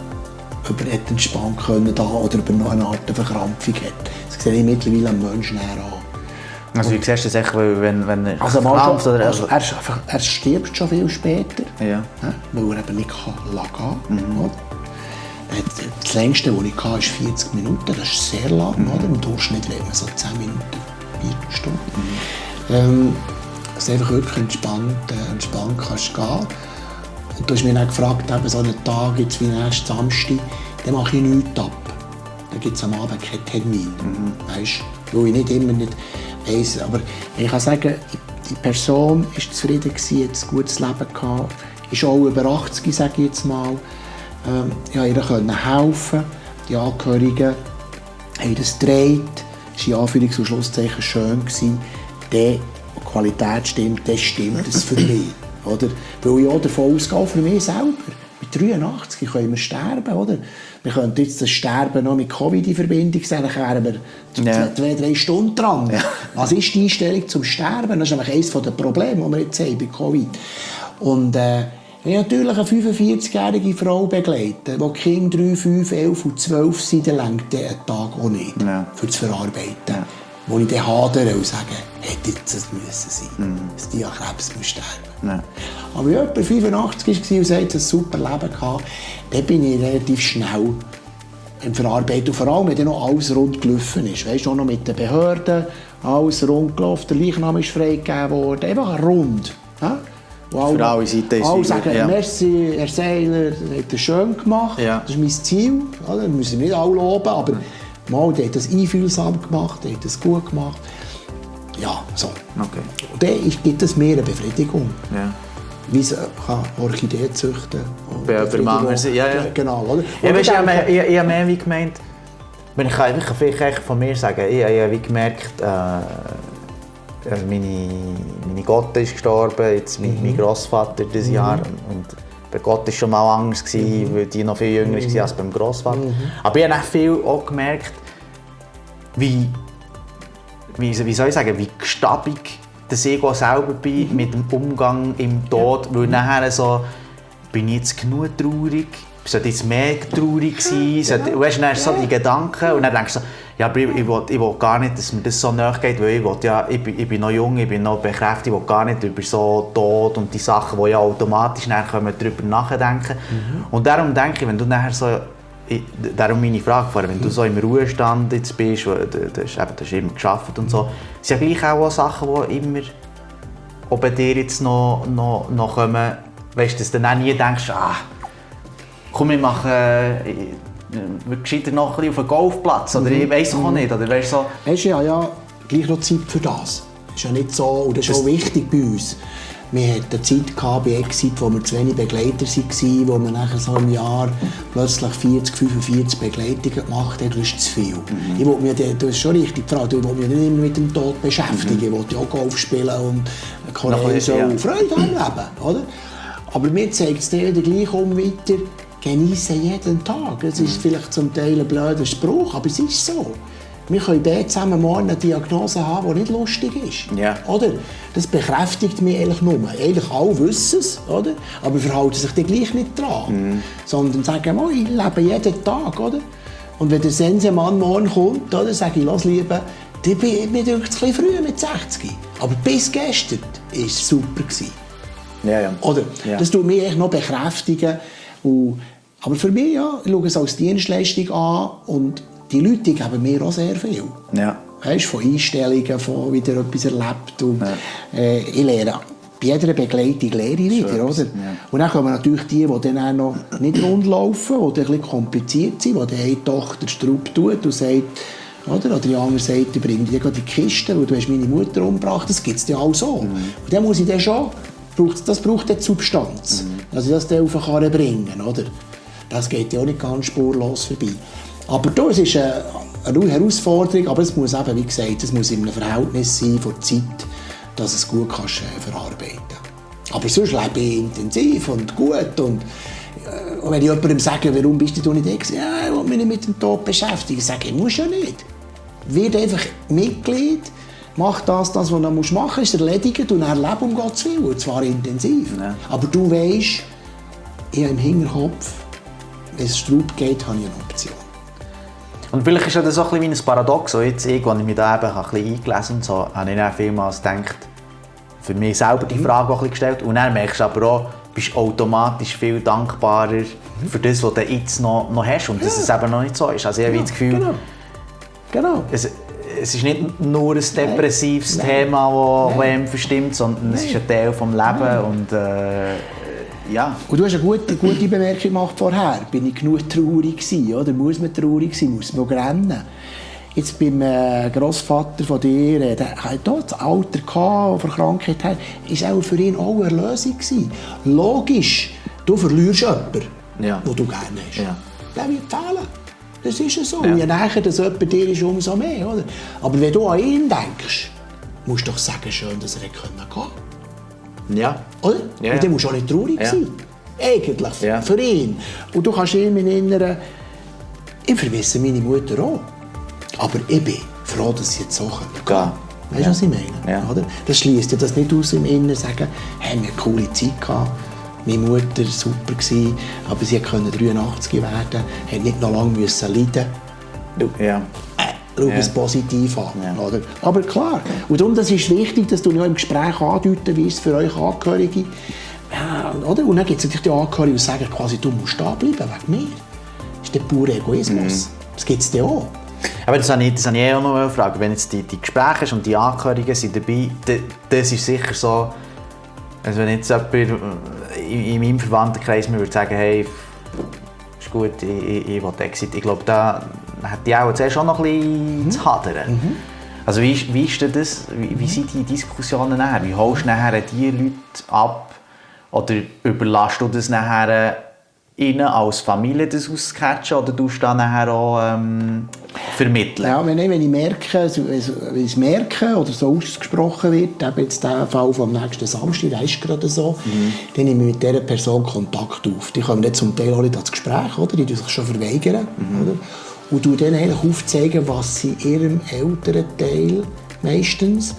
Ob er hätte entspannt können da oder ob er noch eine Art Verkrampfung hat. Das sehe ich mittlerweile am Menschen an. Also wie siehst du das echt, wenn, wenn er also krampft? Schon, oder also er, er stirbt schon viel später, ja. Ja, weil er eben nicht kann lassen kann. Mhm. Das längste, das ich hatte, ist vierzig Minuten. Das ist sehr lang. Mhm. Oder? Im Durchschnitt reden wir so zehn Minuten, vier Stunden. Mhm. Ähm, dass du einfach wirklich entspannt, äh, entspannt kannst gehen. Und du hast mich dann gefragt, eben so einen Tag, jetzt wie nächsten Samstag, dann mache ich nichts ab. Dann gibt es am Abend keinen Termin. Mhm. Weißt, weil ich nicht immer nicht weiss. Aber ich kann sagen, die Person war zufrieden, hat ein gutes Leben gehabt, ist auch über achtzig, sage ich jetzt mal. Ähm, ich konnte ihr helfen. Die Angehörigen haben das gedreht. Es war in Anführungs- und Schlusszeichen schön. Die Qualität stimmt, das stimmt das für mich. Oder? Weil ich auch davon ausgehe, für mich selber. Mit dreiundachtzig können wir sterben. Oder? wir könnten jetzt das Sterben noch mit Covid in Verbindung sehen, dann wären wir Ja. zwei, drei Stunden dran. Ja. Was ist die Einstellung zum Sterben? Das ist nämlich eines der Probleme, die wir jetzt haben bei Covid. Und äh, ich habe natürlich eine fünfundvierzigjährige Frau begleitet, wo die Kinder drei, fünf, elf und zwölf sind, dann reicht der Tag auch nicht, Ja. für das Verarbeiten. Ja. Wo ich dann hadere und sage, hätte jetzt das müssen sein, Mhm. dass die an Krebs muss sterben. Ja. Aber wenn jemand fünfundachtzig war und sagt, ein super Leben gehabt, dann bin ich relativ schnell im Verarbeiten. Und vor allem, wenn dann noch alles rund gelaufen ist. Weißt du, auch noch mit den Behörden, alles rund gelaufen, der Leichnam ist freigegeben worden. Einfach rund. Ja? Für alle Seiten ist alle es- sagen, ja. merci, Herr Seiler, das hat er schön gemacht. Ja. Das ist mein Ziel. Ja, wir müssen nicht alle loben, aber mal, der hat das einfühlsam gemacht, der hat das gut gemacht. Ja, so. Okay. Und dann ist- gibt es mehr eine Befriedigung. Ja. Wie sie kann Orchidee züchten. Bei jemandem anderen, ja, ja. Genau, oder? Ja, Und weißt, ich ich habe mehr, denke, ich, ich habe mehr wie gemeint, wenn ich kann einfach vielleicht echt von mir sagen, ich, ich habe wie gemerkt, äh, also meine, meine Gotte ist gestorben, jetzt mein, mein Grossvater dieses Jahr und bei Gott war schon mal anders, gewesen, weil die noch viel jünger war als beim Grossvater. Aber ich habe auch viel auch gemerkt, wie, wie, wie soll ich sagen, wie gestabig dass ich auch selber bin mit dem Umgang im Tod, weil nachher so, bin ich jetzt genug traurig, sollte jetzt mehr traurig sein, sollte, weißt, dann hast du so die Gedanken und dann denkst du so, ja, aber ich, ich, will, ich will gar nicht, dass mir das so nahe geht, weil ich, will, ja, ich, bin, ich bin noch jung, ich bin noch bekräftigt, ich will gar nicht über so Tod und die Sachen, die ja automatisch nachher kommen, darüber nachdenken. Mhm. Und darum denke ich, wenn du nachher so, ich, darum meine Frage vorher, wenn du so im Ruhestand jetzt bist, du, du, hast, eben, du hast immer gearbeitet und so, sind ja gleich auch Sachen, die immer auch bei dir jetzt noch, noch, noch kommen, weißt du, dass du dann auch nie denkst, ah, komm, wir machen äh, wir gescheiter noch ein bisschen auf einen Golfplatz oder ich weiss auch nicht, oder weißt, so. Weißt du, ja, ja, gleich noch Zeit für das. Das ist ja nicht so, und das ist auch wichtig bei uns. Wir hatten eine Zeit gehabt bei Exit, wo wir zu wenig Begleiter waren, wo wir nachher so im Jahr plötzlich vierzig, fünfundvierzig Begleitungen gemacht haben. Das ist zu viel. Mhm. Ich will mich, du hast schon richtig gefragt, ich will mich nicht immer mit dem Tod beschäftigen. Mhm. Ich will auch Golf spielen und Korea so ja. Freude am Leben. Oder? Aber mir zeigt es dir gleich um weiter, genieße jeden Tag. Das ist vielleicht zum Teil ein blöder Spruch, aber es ist so. Wir können beide zusammen morgen eine Diagnose haben, die nicht lustig ist. Ja. Oder? Das bekräftigt mich eigentlich nur. Eigentlich alle wissen es, oder? Aber verhalten sich dann gleich nicht dran. Mhm. Sondern sagen, oh, ich lebe jeden Tag. Oder? Und wenn der Sensemann morgen kommt, oder, sage ich, lass lieber, mir dünkt es ein bisschen früh mit sechzig. Aber bis gestern war es super. Ja, ja. Oder? Ja. Das tut mich echt noch bekräftigen. Und, aber für mich, ja, ich schaue es als Dienstleistung an und die Leute geben mir auch sehr viel. Ja. Weißt, von Einstellungen, von wieder etwas erlebt. Und, Ja. äh, ich lehre bei jeder Begleitung lehre ich wieder. Schön. Oder? Ja. Und dann kommen natürlich die, die dann auch noch nicht rund laufen, die dann ein bisschen kompliziert sind, wo dann eine Tochter Strupp tut und sagt, oder? Oder die andere sagt, ich bringe dir die Kiste, weil du hast meine Mutter umgebracht. Das gibt es ja auch so. Mhm. Und dann muss ich dann schon, das braucht dann Substanz, mhm. dass ich das dann auf die Karre bringen, oder? Das geht ja auch nicht ganz spurlos vorbei. Aber da, es ist eine, eine Herausforderung, aber es muss eben, wie gesagt, es muss in einem Verhältnis sein von der Zeit, dass es gut kannst, äh, verarbeiten kannst. Aber sonst lebe ich intensiv und gut. Und, äh, und wenn ich jemandem sage, warum bist du nicht da gewesen? Ja, ich will mich nicht mit dem Tod beschäftigen. Ich sage, ich muss ja nicht. Wird einfach Mitglied, mach das, das, was du machen musst, ist erledigt und dann lebe um Gottes Willen, und zwar intensiv. Ja. Aber du weisst, ich habe im Hinterkopf, wenn es Straub geht, habe ich eine Option. Und vielleicht ist das auch ein bisschen wie ein Paradox. So jetzt, ich, als ich mich da eben ein bisschen eingelesen habe, so, habe ich dann vielmals gedacht, für mich selber die Frage auch ein bisschen gestellt. Und dann merkst du aber auch, bist automatisch viel dankbarer für das, was du jetzt noch, noch hast und dass ja. es eben noch nicht so ist. Also ich habe das Gefühl, genau. Genau. Es, es ist nicht nur ein depressives Nein. Thema, das einem verstimmt, sondern Nein. es ist ein Teil des Lebens. Und, äh, ja. Und du hast eine gute, gute Bemerkung gemacht vorher. Bin ich genug traurig gewesen, oder? Muss man traurig sein? Muss man rennen? Jetzt beim äh, Grossvater von dir, der hatte das Alter gehabt, von Krankheit her, ist auch für ihn auch eine Lösung gewesen. Logisch, du verlierst jemanden, ja. den du gerne hast. Ja. Der wird fehlen. Das ist ja so. Ja. Je näher das jemand dir ist, umso mehr. Oder? Aber wenn du an ihn denkst, musst du doch sagen, schön, dass er gehen konnte. Ja. Oder? Ja. Und dann musst du auch nicht traurig ja. sein. Eigentlich, ja. für ihn. Und du kannst ihm in inneren Ich vermisse meine Mutter auch. Aber ich bin froh, dass sie jetzt so gehen können. Weißt du, ja. was ich meine? Ja. Oder? Das schließt ja das nicht aus im Inneren, sagen, hey, wir hatten eine coole Zeit gehabt. Meine Mutter war super, aber sie konnte dreiundachtzig werden, hat nicht noch lange müssen leiden. Ja. Äh, schau es ja. positiv an. Ja. Oder? Aber klar, und darum das ist wichtig, dass du ja im Gespräch andeuten wirst für euch Angehörige. Ja, oder? Und dann gibt es natürlich die Angehörigen, die sagen, quasi, du musst da bleiben wegen mir. Das ist der pure Egoismus. Mhm. Das gibt es dann auch. Aber das habe ich, das habe ich auch noch eine Frage. Wenn jetzt die, die Gespräche und die Angehörigen sind dabei, das ist sicher so, also wenn jetzt jemand in, in meinem Verwandtenkreis mir würde sagen, hey, ist gut, ich, ich, ich will Exit. Ich glaube, da hat die auch zuerst auch noch ein bisschen mhm. zu hadern. Mhm. Also wie, wie ist denn das, wie, wie sind die Diskussionen nachher? Wie holst du nachher die Leute ab? Oder überlässt du das nachher ihnen als Familie das auszucatchen oder tust du dann nachher auch ähm, vermitteln? Ja, wenn ich, wenn ich merke, wenn ich merke oder so ausgesprochen wird, eben jetzt der Fall vom nächsten Samstag, der ist gerade so, mhm. dann nehme ich mit dieser Person Kontakt auf. Die kommen nicht zum Teil auch nicht ans Gespräch, oder? Die tun sich schon verweigern. Mhm. Oder? Und du dann eigentlich aufzeigen, was sie ihrem älteren Teil meistens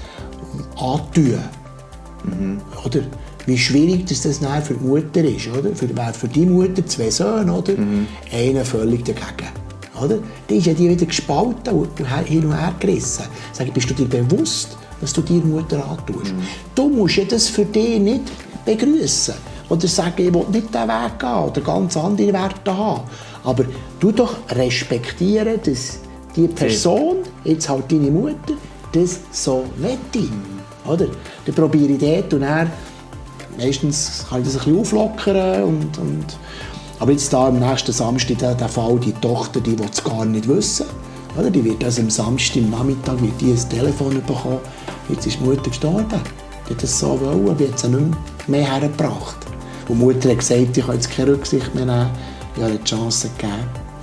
antun. Mhm. Oder? Wie schwierig das, das für die Mutter ist. Oder? Für, für die Mutter zwei Söhne, oder? Mhm. Einer völlig dagegen. Oder? Die ist ja die wieder gespalten und hin und her gerissen. Sag ich, bist du dir bewusst, was du deiner Mutter antust? Mhm. Du musst ja das für dich nicht begrüßen. Oder sagen, ich will nicht diesen Weg gehen oder ganz andere Werte haben. Aber du doch respektieren, dass die Person, jetzt halt deine Mutter, das so möchte. Mhm. Oder? Dann probiere ich dort und dann meistens kann ich das ein bisschen auflockern. Und, und aber jetzt da am nächsten Samstag der, der Fall, die Tochter, die will es gar nicht wissen. Oder? Die wird also am Samstag, am Nachmittag, wird die ein Telefon bekommen. Jetzt ist die Mutter gestorben. Die hat das so wollen, aber jetzt nicht mehr hergebracht. Und die Mutter hat gesagt, ich kann jetzt keine Rücksicht mehr nehmen. Ich habe die Chance gegeben.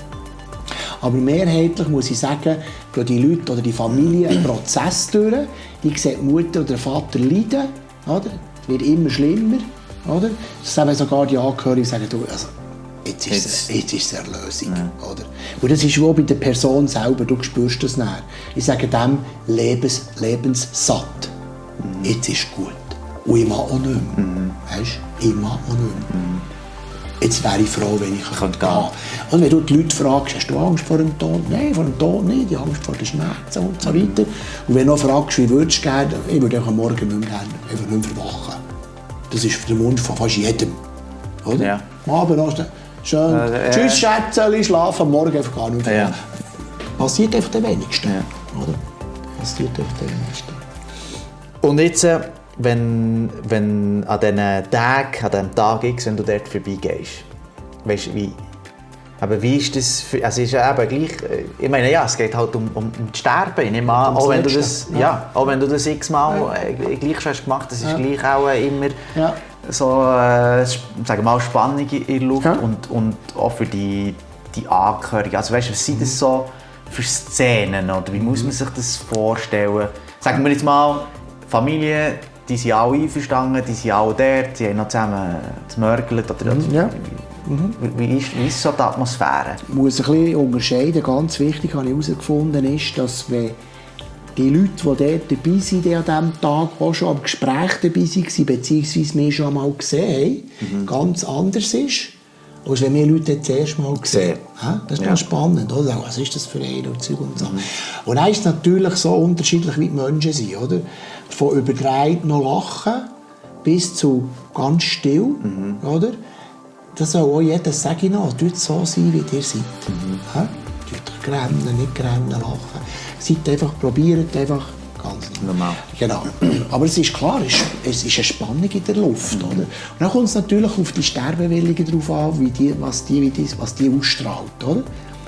Aber mehrheitlich muss ich sagen, gehen die Leute oder die Familie einen Prozess durch. Die sehen die Mutter oder der Vater leiden. Oder? Es wird immer schlimmer. Oder? Das sagen sogar die Angehörigen, sagen, du, also, jetzt ist es jetzt. Jetzt eine Lösung. Ja. Oder? Und das ist auch bei der Person selber, du spürst das nicht. Ich sage dem Lebens, lebenssatt. Mhm. Jetzt ist es gut. Und ich mache auch nicht mehr. Mhm. Weißt? Ich mache auch nicht mehr. Mhm. Jetzt wäre ich froh, wenn ich gehen könnte. Und wenn du die Leute fragst, hast du Angst vor dem Tod? Nein, vor dem Tod nicht. Ich habe Angst vor den Schmerzen und so weiter. Und wenn du noch fragst, wie würdest du gerne, ich würde am Morgen nicht mehr gerne, einfach nicht mehr verwachen. Das ist der Wunsch von fast jedem. Oder? Ja. Am Abend hast du schön, äh, äh, tschüss Schätzchen, schlafen, am Morgen einfach gar nicht mehr. Ja. Passiert einfach den wenigsten. Ja. Oder? Passiert einfach den wenigsten. Und jetzt, äh, wenn, wenn an diesen Tagen, an diesem Tag X, wenn du dort vorbeigehst, weißt du, wie, aber wie ist das für, also ist ja eben gleich, ich meine, ja, es geht halt um, um, um das Sterben, ich nehme an, auch wenn du das, ja. Ja, auch wenn du das x-mal ja. äh, gleich hast gemacht, das ist ja. gleich auch immer ja. so, äh, sagen wir mal, Spannung in der Luft ja. und, und auch für die, die Angehörigen, also weißt du, was sind das so für Szenen, oder wie muss man sich das vorstellen? Sagen wir jetzt mal, Familie, die sind alle einverstanden, die sind alle dort, sie haben noch zusammen gemörgelt. Oder mhm, ja. mhm. wie, ist, wie ist so die Atmosphäre? Ich muss ein bisschen unterscheiden. Ganz wichtig habe ich herausgefunden, ist, dass wenn die Leute, die dort dabei sind, an diesem Tag auch schon am Gespräch dabei waren, beziehungsweise mich schon einmal gesehen haben, mhm. ganz anders ist, als wenn wir Leute das erste Mal sehen. Ja. Das ist ja. ganz spannend. Oder? Was ist das für ein und Zeug und so. Mhm. Und dann ist es natürlich so unterschiedlich, wie die Menschen sind. Oder? Von überdreht noch lachen bis zu ganz still. Mhm. Oder? Das soll auch jeder sagen, tut so sein, wie ihr seid. Mhm. Ja? Tut grennen, nicht grennen, lachen. Seid einfach, probiert einfach ganz normal. Genau. Aber es ist klar, es ist eine Spannung in der Luft. Mhm. Oder? Und dann kommt es natürlich auf die Sterbewilligen drauf an, wie die, was, die, wie die, was die ausstrahlt. Oder?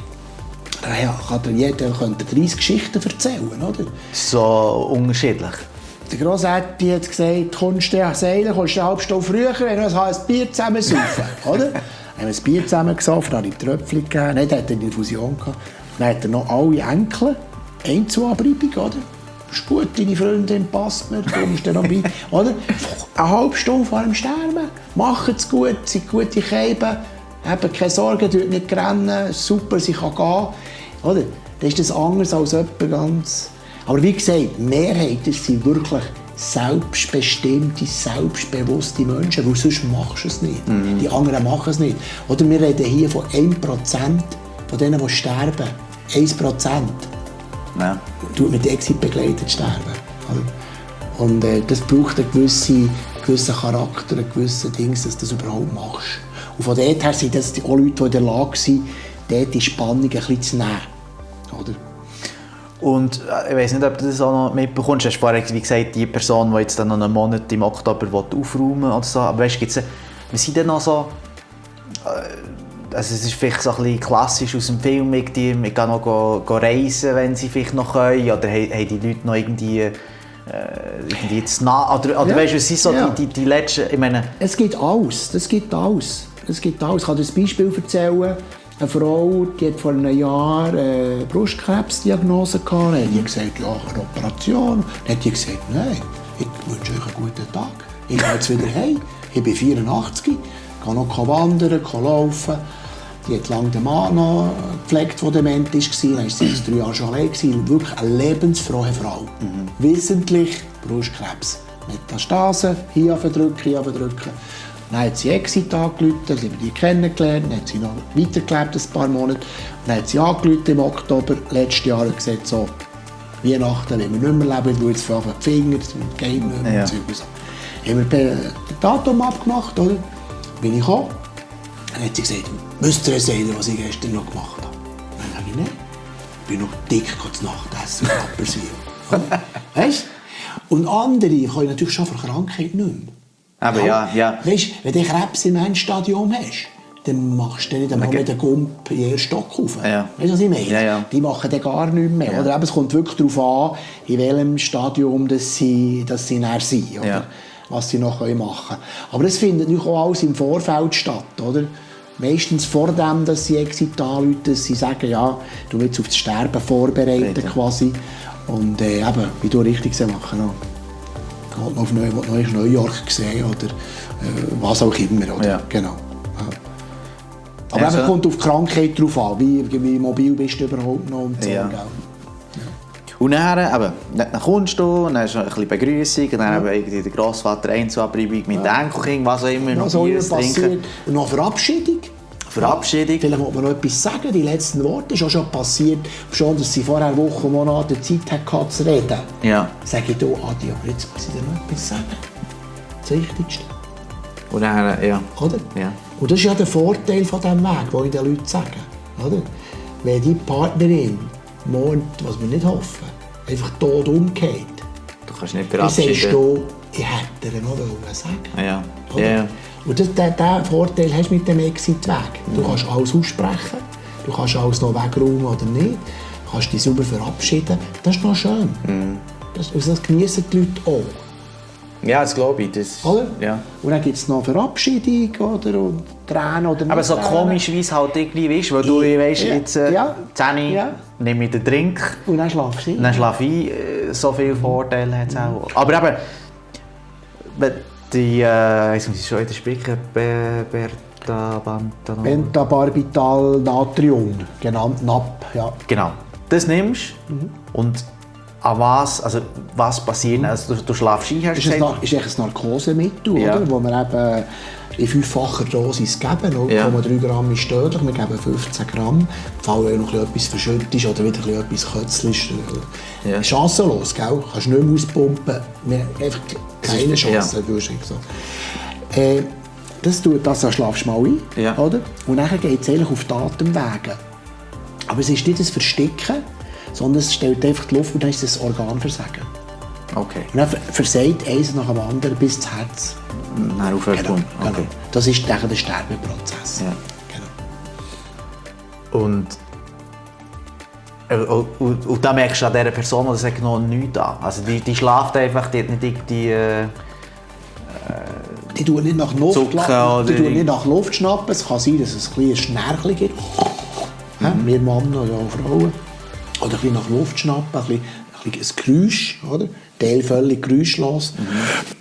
Ja, kann jeder könnte dreißig Geschichten erzählen. Oder? So unterschiedlich. Der Grossetti hat gesagt, kommst du seilen, kommst du eine halbe Stunde früher, wenn wir ein Bier zusammen saufen. Oder? Dann haben wir ein Bier zusammen gesoffen, dann habe ich Tröpfchen gegeben, dann hat er eine Infusion gehabt. Dann hat er noch alle Enkel, Einzelabreibung, oder? Das ist gut, deine Freundin passt mir, du kommst dann noch bei. Oder? Eine halbe Stunde vor dem Sterben, macht es gut, seid gute Keiben, eben keine Sorge, tut nicht rennen, super, sie kann gehen. Oder? Das ist das anders als jemand ganz... Aber wie gesagt, die Mehrheit sind wirklich selbstbestimmte, selbstbewusste Menschen, weil sonst machst du es nicht. Mhm. Die anderen machen es nicht. Oder wir reden hier von ein Prozent von denen, die sterben. ein Prozent ja. tut mit Exit begleitet sterben. Und äh, das braucht einen gewissen, gewissen Charakter, einen gewissen Ding, dass du das überhaupt machst. Und von dort her sind das auch Leute, die in der Lage sind, dort die Spannung ein bisschen zu nehmen. Oder? Und ich weiss nicht, ob du das auch noch mitbekommst. Du hast vorhin wie gesagt, die Person, die jetzt dann noch einen Monat im Oktober aufräumen will oder so. Aber weißt, gibt's, wie sind denn noch so... Also es ist vielleicht so ein bisschen klassisch aus dem Film, ich gehe noch go, go reisen, wenn sie vielleicht noch können. Oder haben die Leute noch irgendwie... Äh, irgendwie das Na- oder, oder ja. Weißt du, was sind so ja. die, die, die letzten... Ich meine... Es gibt alles. Es gibt alles. Es gibt alles. Ich kann dir ein Beispiel erzählen. Eine Frau, die hat vor einem Jahr eine Brustkrebsdiagnose gehabt. Dann hat die gesagt, ja, eine Operation. Dann hat die gesagt, nein, ich wünsche euch einen guten Tag. Ich gehe jetzt wieder heim. Ich bin vierundachtzig, kann noch wandern, kann laufen. Die hat lange den Mann noch gepflegt, der dement war. Dann war sie jetzt drei Jahre schon allein. Wirklich eine lebensfrohe Frau. Mhm. Wissentlich Brustkrebs. Metastasen, hier drücken, hier drücken. Dann hat sie Exit angerufen, dann haben wir die kennengelernt, dann hat sie noch weitergelebt, ein paar Monate. Dann hat sie angerufen im Oktober letztes Jahr und gesagt, so, Weihnachten, wenn wir nicht mehr leben, weil jetzt für die Finger, das geht nicht mehr. Ja. Und so. Haben wir das Datum abgemacht, oder? Bin ich gekommen. Dann hat sie gesagt, müsst ihr sehen, was ich gestern noch gemacht habe. Dann sage ich, nein, ich bin noch dick zu Nacht essen mit Apfelsinen. Weißt du? Und andere können natürlich schon vor Krankheit nicht mehr. Aber ja, ja. Weißt du, wenn du Krebs im Endstadium hast, dann machst du nicht einmal okay. mit dem Gump in den Stock rauf. Ja. Weißt du, was ich meine? Ja, ja. Die machen dann gar nichts mehr. Ja. Oder? Aber es kommt wirklich darauf an, in welchem Stadium das sie, dass sie näher sind. Oder? Ja. Was sie noch machen können. Aber es findet natürlich auch alles im Vorfeld statt. Oder? Meistens vor dem, dass sie Exit anrufen, dass sie sagen, ja, du willst auf das Sterben vorbereiten. Bitte. Quasi. Und äh, eben, wie du richtig gesagt hast, machen. Noch auf Neu- New York gesehen oder äh, was auch immer. Oder? Ja. Genau. Ja. Aber Ja, es so. kommt auf die Krankheit drauf an, wie, wie mobil bist du überhaupt noch und so. Ja. Gell? Und dann, eben, dann kommst du, dann hast du ein bisschen Begrüßung, und dann ja. eben der Grossvater Einzelabreibung mit ja. Enkelkind, was auch immer, Ja, noch so Bier passiert. trinken. Und noch Verabschiedung. Verabschiedung. Vielleicht muss man noch etwas sagen, die letzten Worte. Es ist auch schon passiert, schon, dass sie vorher Wochen und Monate Zeit hatte, zu reden. Ja. Sage ich, du, Adi, aber jetzt muss ich dir noch etwas sagen. Das Wichtigste. Und dann, ja. Oder? Ja. Und das ist ja der Vorteil von diesem Weg, den ich den Leuten sage. Oder? Wenn die Partnerin morgen, was wir nicht hoffen, einfach tot umgeht, Du kannst nicht dann verabschieden. sagst du, ich hätte dir noch sagen wollen. Ja. Oder? Ja, ja. Und das, den, den Vorteil hast du mit dem Exit-Weg. Du kannst alles aussprechen, du kannst alles noch wegräumen oder nicht, du kannst dich sauber verabschieden. Das ist noch schön. Mhm. Das, also das genießen die Leute auch. Ja, das glaube ich. Das, Oder? Ja. Und dann gibt es noch Verabschiedung oder und Tränen oder nicht. Aber so Tränen. komisch, wie es halt irgendwie ist, weil du Ja. weißt, jetzt äh, Ja. zehn Ja. nehme ich den Drink, Und dann schlafst du ein. dann schlafe ich. Äh, so viele Vorteile hat es auch. Aber eben, wenn die, äh, jetzt muss ich schon wieder sprechen, Be- Bertabantanol. Pentabarbital Natrium, genannt N A P. Ja. Genau. Das nimmst Mhm. und an was, also was passiert? Also, du, du schlafst ein, hast Das du ist, ein, gesagt? Na- ist eigentlich ein Narkosemittel, Ja. oder? Wo wir eben in fünffacher Dosis geben. null Komma drei Gramm ist tödlich, wir geben fünfzehn Gramm. Falls noch ein bisschen etwas verschüttet ist oder wieder ein bisschen etwas Kötzl ist. Ja. Chancenlos, gell? Du kannst nicht mehr auspumpen. Wir haben einfach keine ist- Chance. ja. Du hast gesagt. Äh, das tut das, dann schlafst du mal ein. Ja. Oder? Und dann geht es eigentlich auf die Atemwege. Aber es ist nicht das Versticken, sondern es stellt einfach die Luft und dann ist das Organversagen. Okay. Und dann versagt eins nach dem anderen bis das Herz. Dann aufhört Genau, okay. genau. Das ist der Sterbeprozess. Ja. Genau. Und, äh, und, und, und da merkst du an dieser Person, die sagt noch nichts an. Also die, die schlaft einfach, die hat nicht die... Äh, Die tun nicht nach Luft, Zucken la- die oder- tun nicht nach Luft schnappen. Es kann sein, dass es ein kleines Schnärchen gibt. Mhm. Wir Männer oder auch Frauen. Oder ein bisschen nach Luft schnappen, ein, bisschen, ein, bisschen ein Geräusch. Oder? Teil völlig geräuschlos. Mhm.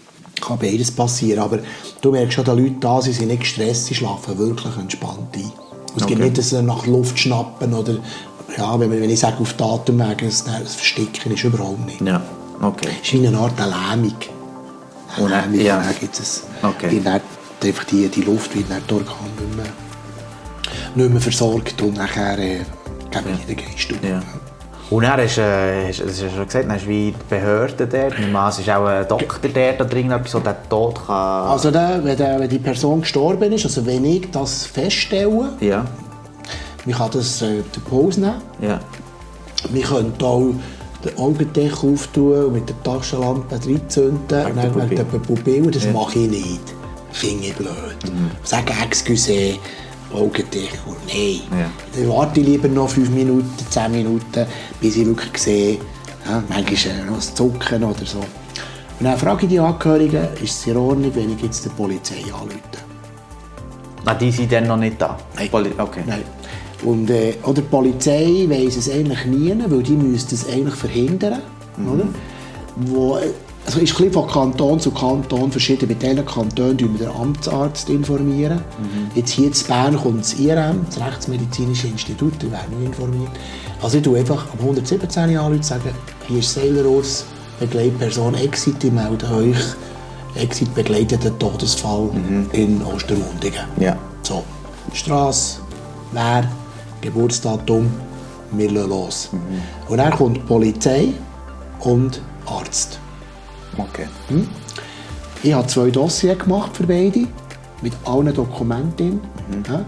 kann beides passieren. Aber du merkst schon, die Leute da sind, sind nicht gestresst, sie schlafen wirklich entspannt ein. Und es Okay. gibt nicht, dass sie nach Luft schnappen oder, ja, wenn, wenn ich sage, auf die Atemwege, das, das Versticken ist überhaupt nicht. Ja, okay. Es ist wie eine Art eine Lähmung. Eine Und dann- Lähmung, ja. und dann gibt es Okay. die, dann, einfach die, die Luft wird dann durch Organ nicht mehr, nicht mehr versorgt und nachher äh, geben wir den Geist auf. Ja. Und dann hast du, äh, hast, hast du schon gesagt, dann hast du wie die Behörde dort. Ich meine, es ist auch ein Doktor dort oder irgendetwas, der den Tod kann... Also der, wenn, der, wenn die Person gestorben ist, also wenn ich das feststelle, Ja, man kann das äh, den Pause nehmen. ja. Wir können auch den Augendeckel auftun und mit der Taschenlampe reinzünden. Wegen Und der dann Pupille. wegen der Pupille. Das Ja. mache ich nicht. Finde ich blöd. Mhm. Sage «Excuse, Augendeckel». Nein. Ja. Dann warte ich lieber noch fünf Minuten, zehn Minuten, bis ich wirklich sehe, ja, manchmal äh, noch das Zucken oder so. Und dann frage ich die Angehörigen, ist es in Ordnung, wenn ich jetzt die Polizei anrufe? Ah, die sind dann noch nicht da? Nein. Poli- okay. Nein. Und, äh, oder die Polizei weiss es eigentlich nie, weil die müsste es eigentlich verhindern. Oder? Wo, äh, also ist ein bisschen von Kanton zu Kanton verschieden. Bei diesen Kantonen informieren wir den Amtsarzt. Informieren. Jetzt hier in Bern kommt das I R M, das Rechtsmedizinische Institut, da werden wir informiert. Also ich tue einfach am hundertsiebzehn anrufen und sage, hier ist Sailor-Urs, Begleitperson Exit, ich melde euch. Exit begleitet den Todesfall in Ostermundigen. Ja. So, Strasse, wer, Geburtsdatum, wir lassen los. Und dann kommt die Polizei und Arzt. Okay. Ich habe zwei Dossiers gemacht für beide, mit allen Dokumenten. Ja.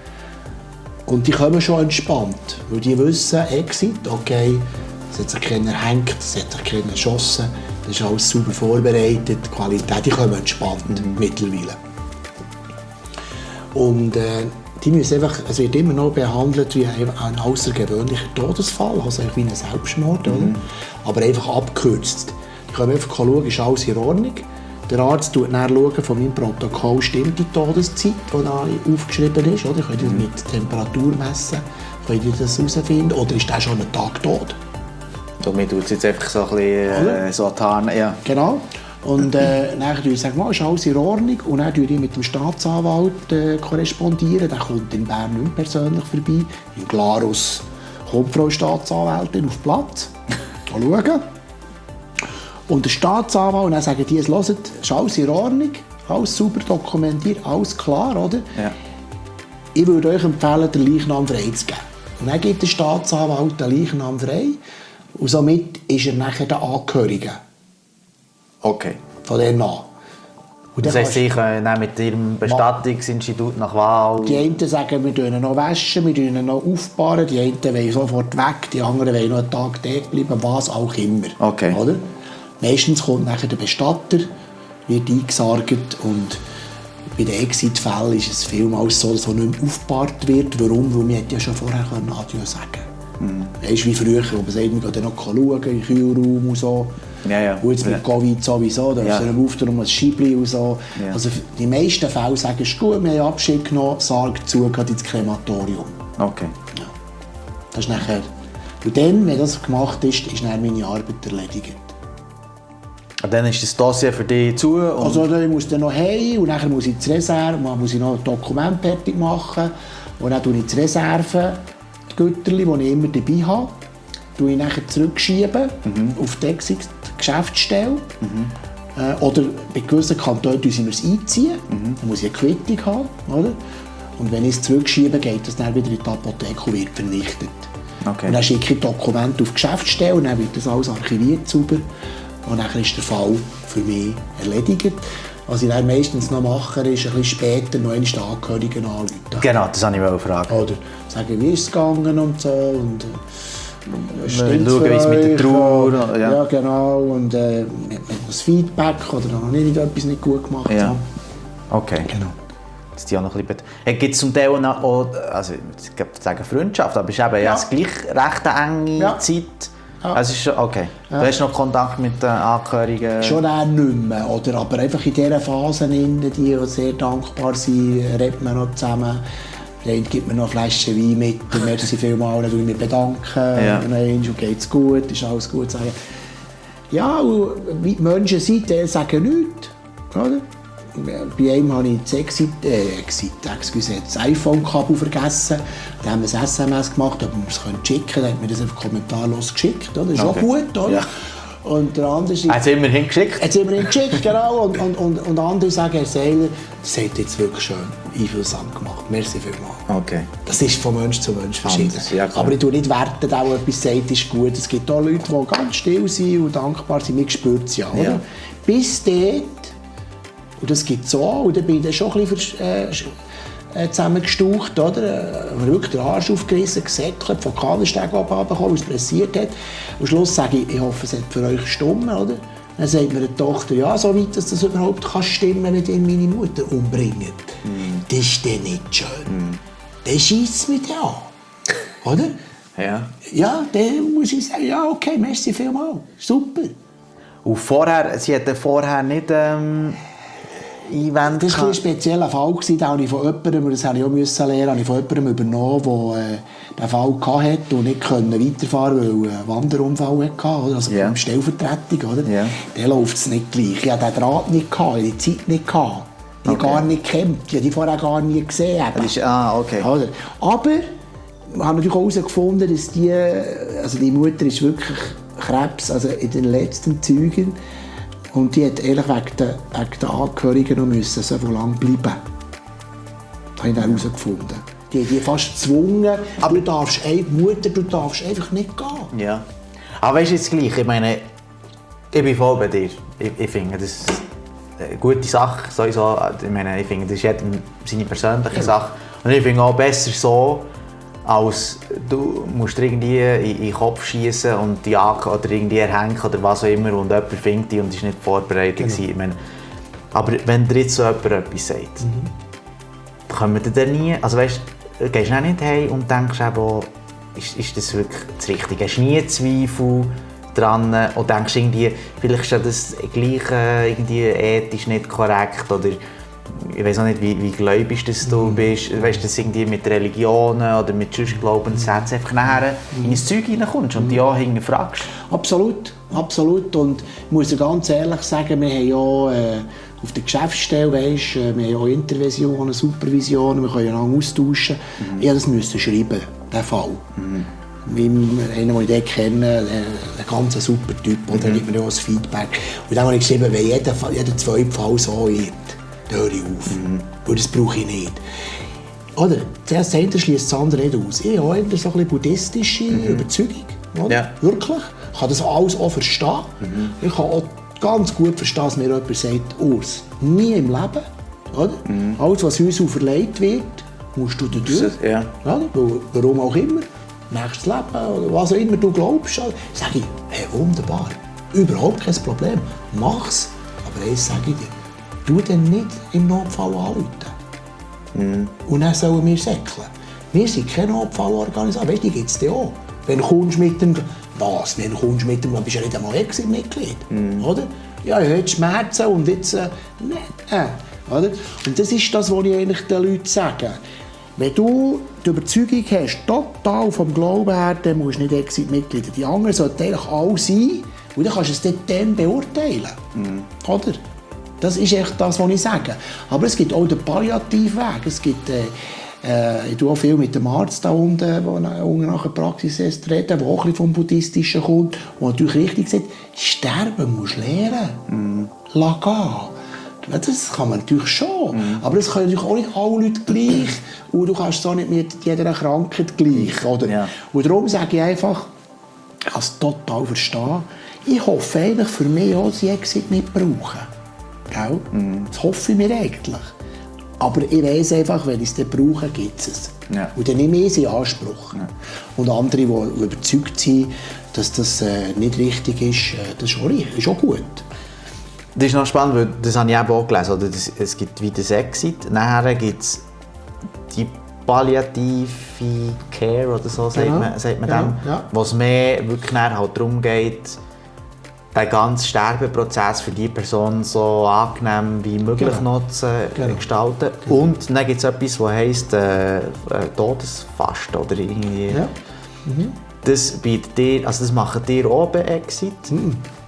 Und die kommen schon entspannt, weil die wissen, Exit, okay, es hat sich keiner gehängt, es hat sich keiner geschossen, das ist alles sauber vorbereitet, die Qualität, die kommen entspannt mittlerweile. Und äh, die müssen einfach, es wird immer noch behandelt wie ein, ein außergewöhnlicher Todesfall, also wie ein Selbstmord, oder? Aber einfach abgekürzt. Die können einfach schauen, ist alles in Ordnung. Der Arzt schaut dann schauen, von meinem Protokoll stimmt die Todeszeit, die da aufgeschrieben ist. Oder? Könnt ihr das mit Temperatur messen? Könnt ihr das herausfinden? Oder ist der schon einen Tag tot? Damit tut es jetzt einfach so ein bisschen äh, so tarnen. Ja. Genau. Und äh, dann sage ich, mal, ist alles in Ordnung. Und dann korrespondiere ich mit dem Staatsanwalt. Äh, korrespondieren. Der kommt in Bern nicht mehr persönlich vorbei. In Glarus kommt die Frau Staatsanwältin auf Platz. Mal schauen. Und der Staatsanwalt, und dann sagen die, hört, ist alles in Ordnung, alles sauber dokumentiert, alles klar, oder? Ja. Ich würde euch empfehlen, den Leichnam freizugeben. Und dann gibt der Staatsanwalt den Leichnam frei und somit ist er nachher der Angehörige Okay. von denen an. Und Das dann heisst, Sie können dann mit Ihrem Bestattungsinstitut nach Wahl... die einen sagen, wir waschen ihn noch, waschen, wir waschen ihn noch aufbahren, die einen wollen sofort weg, die anderen wollen noch einen Tag dort bleiben, was auch immer. Okay. Oder? Meistens kommt nachher der Bestatter, wird eingesargt und bei den Exit-Fällen ist es vielmals so, dass er nicht mehr aufgebahrt wird. Warum? Weil wir hätten ja schon vorher Adieu sagen können. Mhm. Weißt du, wie früher, wo man sagt, wir gehen dann noch schauen, im Kühlraum und so. Ja, ja. Und jetzt mit Ja. Covid sowieso, da Ja. ist er im Auftrag um ein Scheibli und so. Ja. Also die meisten Fälle sagen, es ist gut, wir haben Abschied genommen, Sarg zu, geht ins Krematorium. Okay. Ja. Das ist nachher. Und dann, wenn das gemacht ist, ist dann meine Arbeit erledigt. Und dann ist das Dossier für dich zu und... Also ich muss dann noch heim und dann muss ich zur Reserve, dann muss ich noch ein Dokument fertig machen und dann tue ich zur Reserve die Güterli, die ich immer dabei habe, tue ich nachher zurückschieben Mhm. auf die Exit-Geschäftsstelle. Äh, oder bei gewissen Kantonen müssen wir es einziehen, Mhm. dann muss ich eine Quittung haben, oder? Und wenn ich es zurückschiebe, geht das dann wieder in die Apotheke und wird vernichtet. Okay. Und dann schicke ich Dokumente auf die Geschäftsstelle und dann wird das alles archiviert sauber. Und dann ist der Fall für mich erledigt. Was ich dann meistens noch mache, ist ein bisschen später noch einmal die Angehörigen anrufen. Genau, das wollte ich fragen. Oder sagen, wie ist es gegangen und so. Und, äh, schauen, stimmt's für wie es mit der euch? Trauer, ja. Ja, genau. Und äh, mit, mit das Feedback oder noch nicht etwas nicht gut gemacht Ja. haben. Okay. Genau. Das ist ja noch ein bisschen... Hey, gibt es zum Teil auch, auch also ich würde sagen Freundschaft, aber es ist eben ja. Ja. jetzt gleich recht eine enge Ja. Zeit. Ja. Also es ist schon, okay. Du hast noch Kontakt mit den Angehörigen? Schon auch nicht mehr, oder? Aber einfach in dieser Phase, in die, die sehr dankbar sind, redet man noch zusammen. Der eine gibt mir noch eine Flasche Wein mit, merci vielmals, dann bedanke ich mich bedanken. Ja. Und dann geht's gut, ist alles gut. Sagen. Ja, und wie die Menschen sind, die sagen nichts. oder? Bei einem habe ich das, Exit, äh, Exit, excuse, das iPhone-Kabel vergessen. Da haben wir ein S M S gemacht, ob wir es schicken können. Dann hat mir das einfach kommentarlos geschickt. Oder? Das ist okay. Auch gut, oder? Ja. Und der andere ist... Hat es immerhin geschickt? Hat es immerhin geschickt, genau. Und, und, und, und andere sagen, Herr Seiler, das hat jetzt wirklich schön einfühlsam gemacht. Merci vielmals. Okay. Das ist von Mensch zu Mensch verschieden. Ja, aber ich tue nicht werten, der etwas sagt, ist gut. Es gibt auch Leute, die ganz still sind und dankbar sind. Mir spürt es ja, oder? Ja. Bis dort, und das gibt es auch, und dann bin ich dann schon ein bisschen äh, zusammengestaucht, oder? Äh, wirklich den Arsch aufgerissen, gesäckelt, von Kahnensteg runtergekommen, was passiert hat. Am Schluss sage ich, ich hoffe, es hat für euch gestimmt, oder? Dann sagt mir die Tochter, ja, so weit, dass das überhaupt kann stimmen kann, wenn ihr meine Mutter umbringt. Mm. Das ist dann nicht schön. Mm. Dann scheisst es mich an. Oder? Ja. Ja, dann muss ich sagen, ja, okay, merci vielmals. Super. Und vorher, sie hatten vorher nicht ähm, Einwände? Das war ein spezieller Fall. Da habe ich von jemandem, das habe ich auch müssen lernen, habe ich von jemandem übernommen, der äh, diesen Fall hatte und nicht weiterfahren konnte, weil er einen Wanderunfall hatte, oder? Also yeah. Stellvertretung. Oder? Yeah. Dann läuft es nicht gleich. Ich hatte den Draht nicht, gehabt, ich hatte die Zeit nicht. Gehabt. Ich habe okay. gar nicht gekannt, ich habe die vorher gar nie gesehen. Das ist, ah, okay. Oder? Aber wir haben natürlich auch herausgefunden, dass die, also die Mutter ist wirklich Krebs, also in den letzten Zügen. Und die hat ehrlich wegen den, wegen den Angehörigen noch müssen, so lange bleiben. Das habe ich dann herausgefunden. Die haben die fast gezwungen, aber du darfst, ey, Mutter, du darfst einfach nicht gehen. Ja. Aber weißt du jetzt gleich, ich meine, ich bin voll bei dir. Ich, ich finde, das ist eine gute Sache. Sowieso. Ich meine, ich finde, das ist jedem seine persönliche ja. Sache. Und ich finde auch besser so, als du musst dir irgendwie in den Kopf schießen und die Jagd oder irgendwie erhängen oder was auch immer und jemand findet dich und ist nicht vorbereitet. Mhm. Ich meine, aber wenn dir jetzt so jemand etwas sagt, mhm. dann kommen wir dann nie, also weißt, gehst du auch nicht heim und denkst eben, ist, ist das wirklich das Richtige? Hast du nie Zweifel dran und denkst irgendwie, vielleicht ist das gleich irgendwie ethisch nicht korrekt oder ich weiß auch nicht, wie, wie gläubig dass du mm. bist, weißt, dass irgendwie mit Religionen oder mit sonst Glaubenssätzen einfach nachher mm. in ein Zeug hineinkommst und mm. dich auch hinterfragst. Absolut, absolut. Und ich muss dir ganz ehrlich sagen, wir haben ja äh, auf der Geschäftsstelle, weißt, äh, wir haben ja Interventionen, Supervisionen, wir können ja austauschen. Mm. Ich musste das schreiben, diesen Fall. Mm. Wie einen, den ich kenne, ein ganz super Typ, und mm. der gibt mir ja auch das Feedback. Und dann habe ich geschrieben, wenn jeder, jeder zweite Fall so ist, dann höre ich auf. Mhm. Weil das brauche ich nicht. Oder? Das eine schließt das andere nicht aus. Ich habe eher so ein bisschen buddhistische mhm. Überzeugung. Oder? Ja. Wirklich. Ich kann das alles auch verstehen. Mhm. Ich kann auch ganz gut verstehen, dass mir jemand sagt, Urs, nie im Leben. Oder? Mhm. Alles, was uns auferlegt wird, musst du da durch. Ja. Oder? Warum auch immer. Nächstes Leben oder was auch immer du glaubst. Sage ich, hey, wunderbar. Überhaupt kein Problem. Mach's. Aber eins sage ich dir. Du dann nicht im Notfall anrufen. Mm. Und dann sollen wir säckeln. Wir sind keine Notfallorganisation. Weißt du, die gibt es dir auch. Wenn du kommst mit dem... Was? Wenn du kommst mit dem... Du bist ja nicht einmal Exit-Mitglied. Mm. Oder? Ja, ich habe jetzt Schmerzen und jetzt... Äh, nicht. Äh, oder? Und das ist das, was ich eigentlich den Leuten sage. Wenn du die Überzeugung hast, total vom Glauben her, dann musst du nicht Exit-Mitglied. Die anderen sollten eigentlich alle sein. Und dann kannst du es dann beurteilen. Mm. Oder? Das ist echt das, was ich sage. Aber es gibt auch den Palliativweg. Es gibt, äh, äh, ich tue auch viel mit dem Arzt da unten, der unten nach der Praxis redet, der auch ein vom Buddhistischen kommt, der natürlich richtig sagt, sterben musst du lernen. Mm. Lass gehen. Das kann man natürlich schon. Mm. Aber das können natürlich auch nicht alle Leute gleich. Und du kannst es auch nicht mit jeder Krankheit gleich. Oder? Ja. Und darum sage ich einfach, ich kann es total verstehen. Ich hoffe eigentlich für mich auch, dass ich Exit nicht brauche. Mm. Das hoffe ich mir eigentlich. Aber ich weiss einfach, wenn ich es dann brauche, gibt es es. Ja. Und dann nehme ich es in Anspruch. Ja. Und andere, die überzeugt sind, dass das äh, nicht richtig ist, äh, das ist auch, ist auch gut. Das ist noch spannend, weil das habe ich eben auch gelesen. Oder das, es gibt wie das Exit, nachher gibt es die palliative Care oder so, sagt ja. man, sagt man ja. dem, ja. wo es mehr wirklich halt darum geht, den ganzen Sterbeprozess für die Person so angenehm wie möglich genau. noch zu genau. gestalten. Genau. Und dann gibt es etwas, das heisst äh, Todesfast oder irgendwie. Ja. Mhm. Das bietet dir, also das macht dir auch bei Exit. Mhm.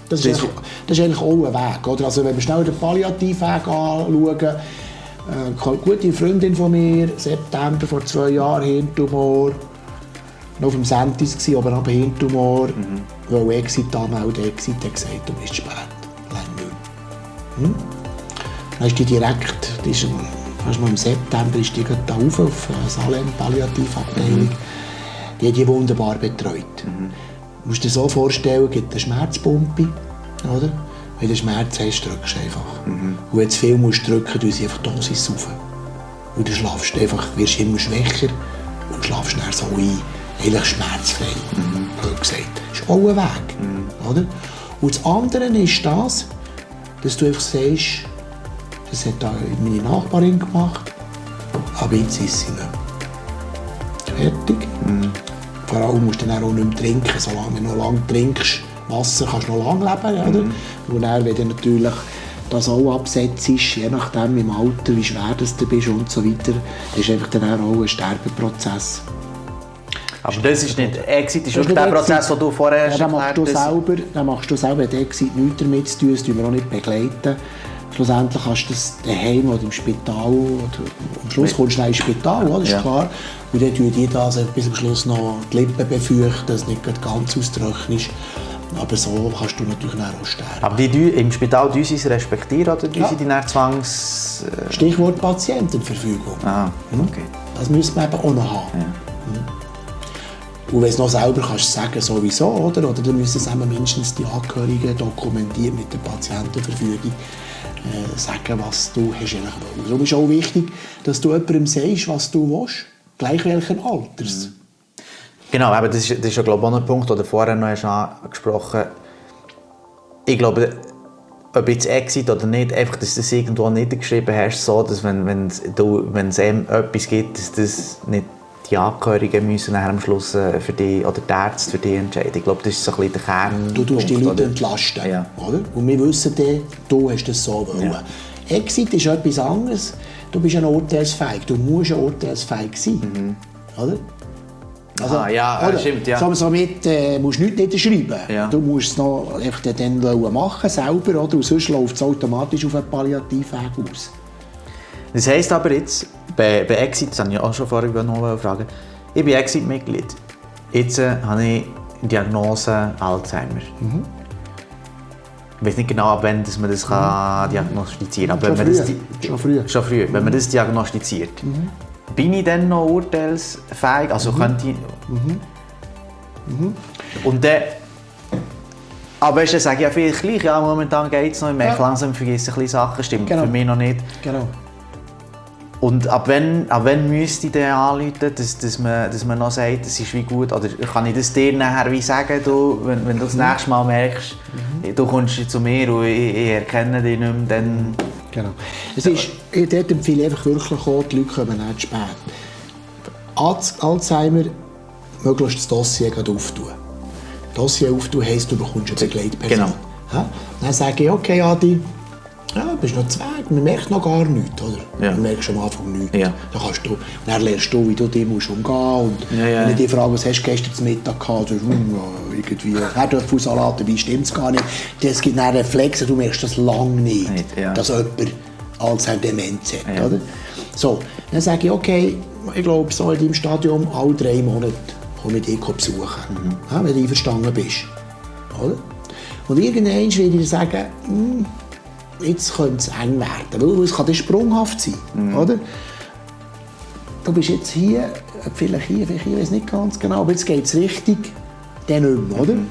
Das ist, Das- eigentlich, das ist eigentlich auch ein Weg. Oder? Also wenn wir schnell den Palliativweg anschauen, äh, eine gute Freundin von mir, September vor zwei Jahren, Hirntumor, noch auf dem Sentis gsi, aber aber Hirntumor, mhm. weil Exit anmelden, Exit hat gesagt, du bist spät, lang nicht mehr. Hm? Dann ist die direkt, die ist, fast mal im September ist die da rauf auf Salem, Palliativabteilung. Mhm. Die hat die wunderbar betreut. Mhm. Du musst dir so vorstellen, es gibt eine Schmerzpumpe, oder? Wenn du Schmerz hast, drückst du einfach. Mhm. Und wenn du zu viel musst drücken, tust du einfach die Dosis rauf. Und dann schlafst du einfach, wirst immer schwächer und schlafst dann so ein, eigentlich schmerzfrei. Mhm. Blöd gesagt. Das ist auch ein Weg. Mhm. Oder? Und das andere ist das, dass du einfach sagst, das hat meine Nachbarin gemacht, aber jetzt ist sie nicht mehr. Fertig. Mhm. Vor allem musst du dann auch nicht mehr trinken. Solange du noch lange trinkst, Wasser kannst du noch lange leben. Oder? Mhm. Und dann, wenn du natürlich das auch absetzt, je nachdem im Alter, wie schwer das du bist und so weiter, ist einfach dann auch ein Sterbeprozess. Aber das ist nicht, Exit ist wirklich der Prozess, den du vorher ja, dann machst du selber, dann machst du selber, mit Exit nichts damit zu tun, das tun wir auch nicht begleiten. Schlussendlich kannst du das daheim oder im Spital, oder am Schluss kommst du ins Spital, das ist ja. klar. Und dann tun die das bis zum Schluss noch die Lippen befeuchten, dass es nicht ganz austrocknet ist. Aber so kannst du natürlich auch sterben. Aber die, die im Spital die sie respektieren oder die ja. die dann Zwangs... Äh... Stichwort Patientenverfügung. Ah, okay. Das müssen wir eben auch noch haben. Ja. Und wenn du es noch selber kannst sagen, sowieso, oder? Oder dann müssen es mindestens die Angehörigen dokumentiert mit der Patientenverfügung äh, sagen, was du hast eigentlich willst. Darum ist auch wichtig, dass du jemandem sagst, was du willst, gleich welchen Alters. Mhm. Genau, aber das ist, das ist ja, glaube ich, auch ein Punkt, den du vorher noch hast angesprochen hast. Ich glaube, ob jetzt Exit oder nicht, einfach, dass du das irgendwo niedergeschrieben hast, so, dass wenn, wenn, du, wenn es einem etwas gibt, dass das nicht die Angehörigen müssen nachher am Schluss für die, oder die Ärzte für dich entscheiden. Ich glaube, das ist so ein bisschen der Kern. Du tust die Leute entlasten, ja. oder? Und wir wissen dann, du hast das so wollen. Ja. Exit ist etwas anderes. Du bist ein urteilsfähig. Du musst ein urteilsfähig sein. Mhm. Oder? Also, ah, ja, oder? Stimmt, ja. So, somit äh, musst du nichts niederschreiben. Ja. Du musst es noch einfach dann machen, selber, oder? Und sonst läuft es automatisch auf einen Palliativweg aus. Das heisst aber jetzt, bei, bei Exit, das habe ich auch schon vorher noch fragen, ich bin Exit-Mitglied. Jetzt äh, habe ich die Diagnose Alzheimer. Mhm. Ich weiß nicht genau, ab wann dass man das mhm. kann diagnostizieren kann. Schon, wenn früh. Man das, schon früh. Schon früh. Mhm. Wenn man das diagnostiziert. Mhm. Bin ich dann noch urteilsfähig? Also mhm. könnte ich... Mhm. Mhm. Und dann... Aber weißt du, sage ich ja vielleicht gleich, ja, momentan geht es noch, ich merke ja. langsam, vergesse ein bisschen Sachen, stimmt genau. für mich noch nicht. Genau. Und ab wann, ab wann müsste ich dann anrufen, dass, dass, man, dass man noch sagt, das ist wie gut? Oder kann ich das dir nachher wie sagen, du, wenn, wenn du das nächste Mal merkst, mhm. du kommst zu mir und ich, ich erkenne dich nicht mehr, dann... Genau. Es ist, ich dort empfehle einfach wirklich auch, die Leute kommen nicht spät. Alzheimer, möglichst das Dossier auftun. Dossier auftun heisst, du bekommst eine Begleitperson. Genau. Ja? Dann sage ich, okay Adi, ja, du bist noch zu Weg, man merkt noch gar nichts, oder? Ja. Man merkt schon am Anfang nichts. Ja. Dann, kannst du, dann lernst du, wie du dich umgehen musst. Und ja, ja. wenn ich dich frage, was hast du gestern zum Mittag gehabt, dann hm, ja, irgendwie Herdöpfelsalat, dabei stimmt es gar nicht. Das gibt dann Reflexe, du merkst das lange nicht, nicht ja. dass jemand Alzheimer-Demenz hat, ja. oder? So, dann sage ich, okay, ich glaube, so in deinem Stadium, alle drei Monate komme ich dich besuchen, mhm. ja, wenn du einverstanden bist. Oder? Und irgendwann werde ich dir sagen, hm, jetzt könnte es eng werden, weil es kann dann sprunghaft sein, mhm. oder? Du bist jetzt hier, vielleicht hier, vielleicht hier, ich weiß nicht ganz genau, aber jetzt geht es richtig, dann nicht mehr, oder? Mhm.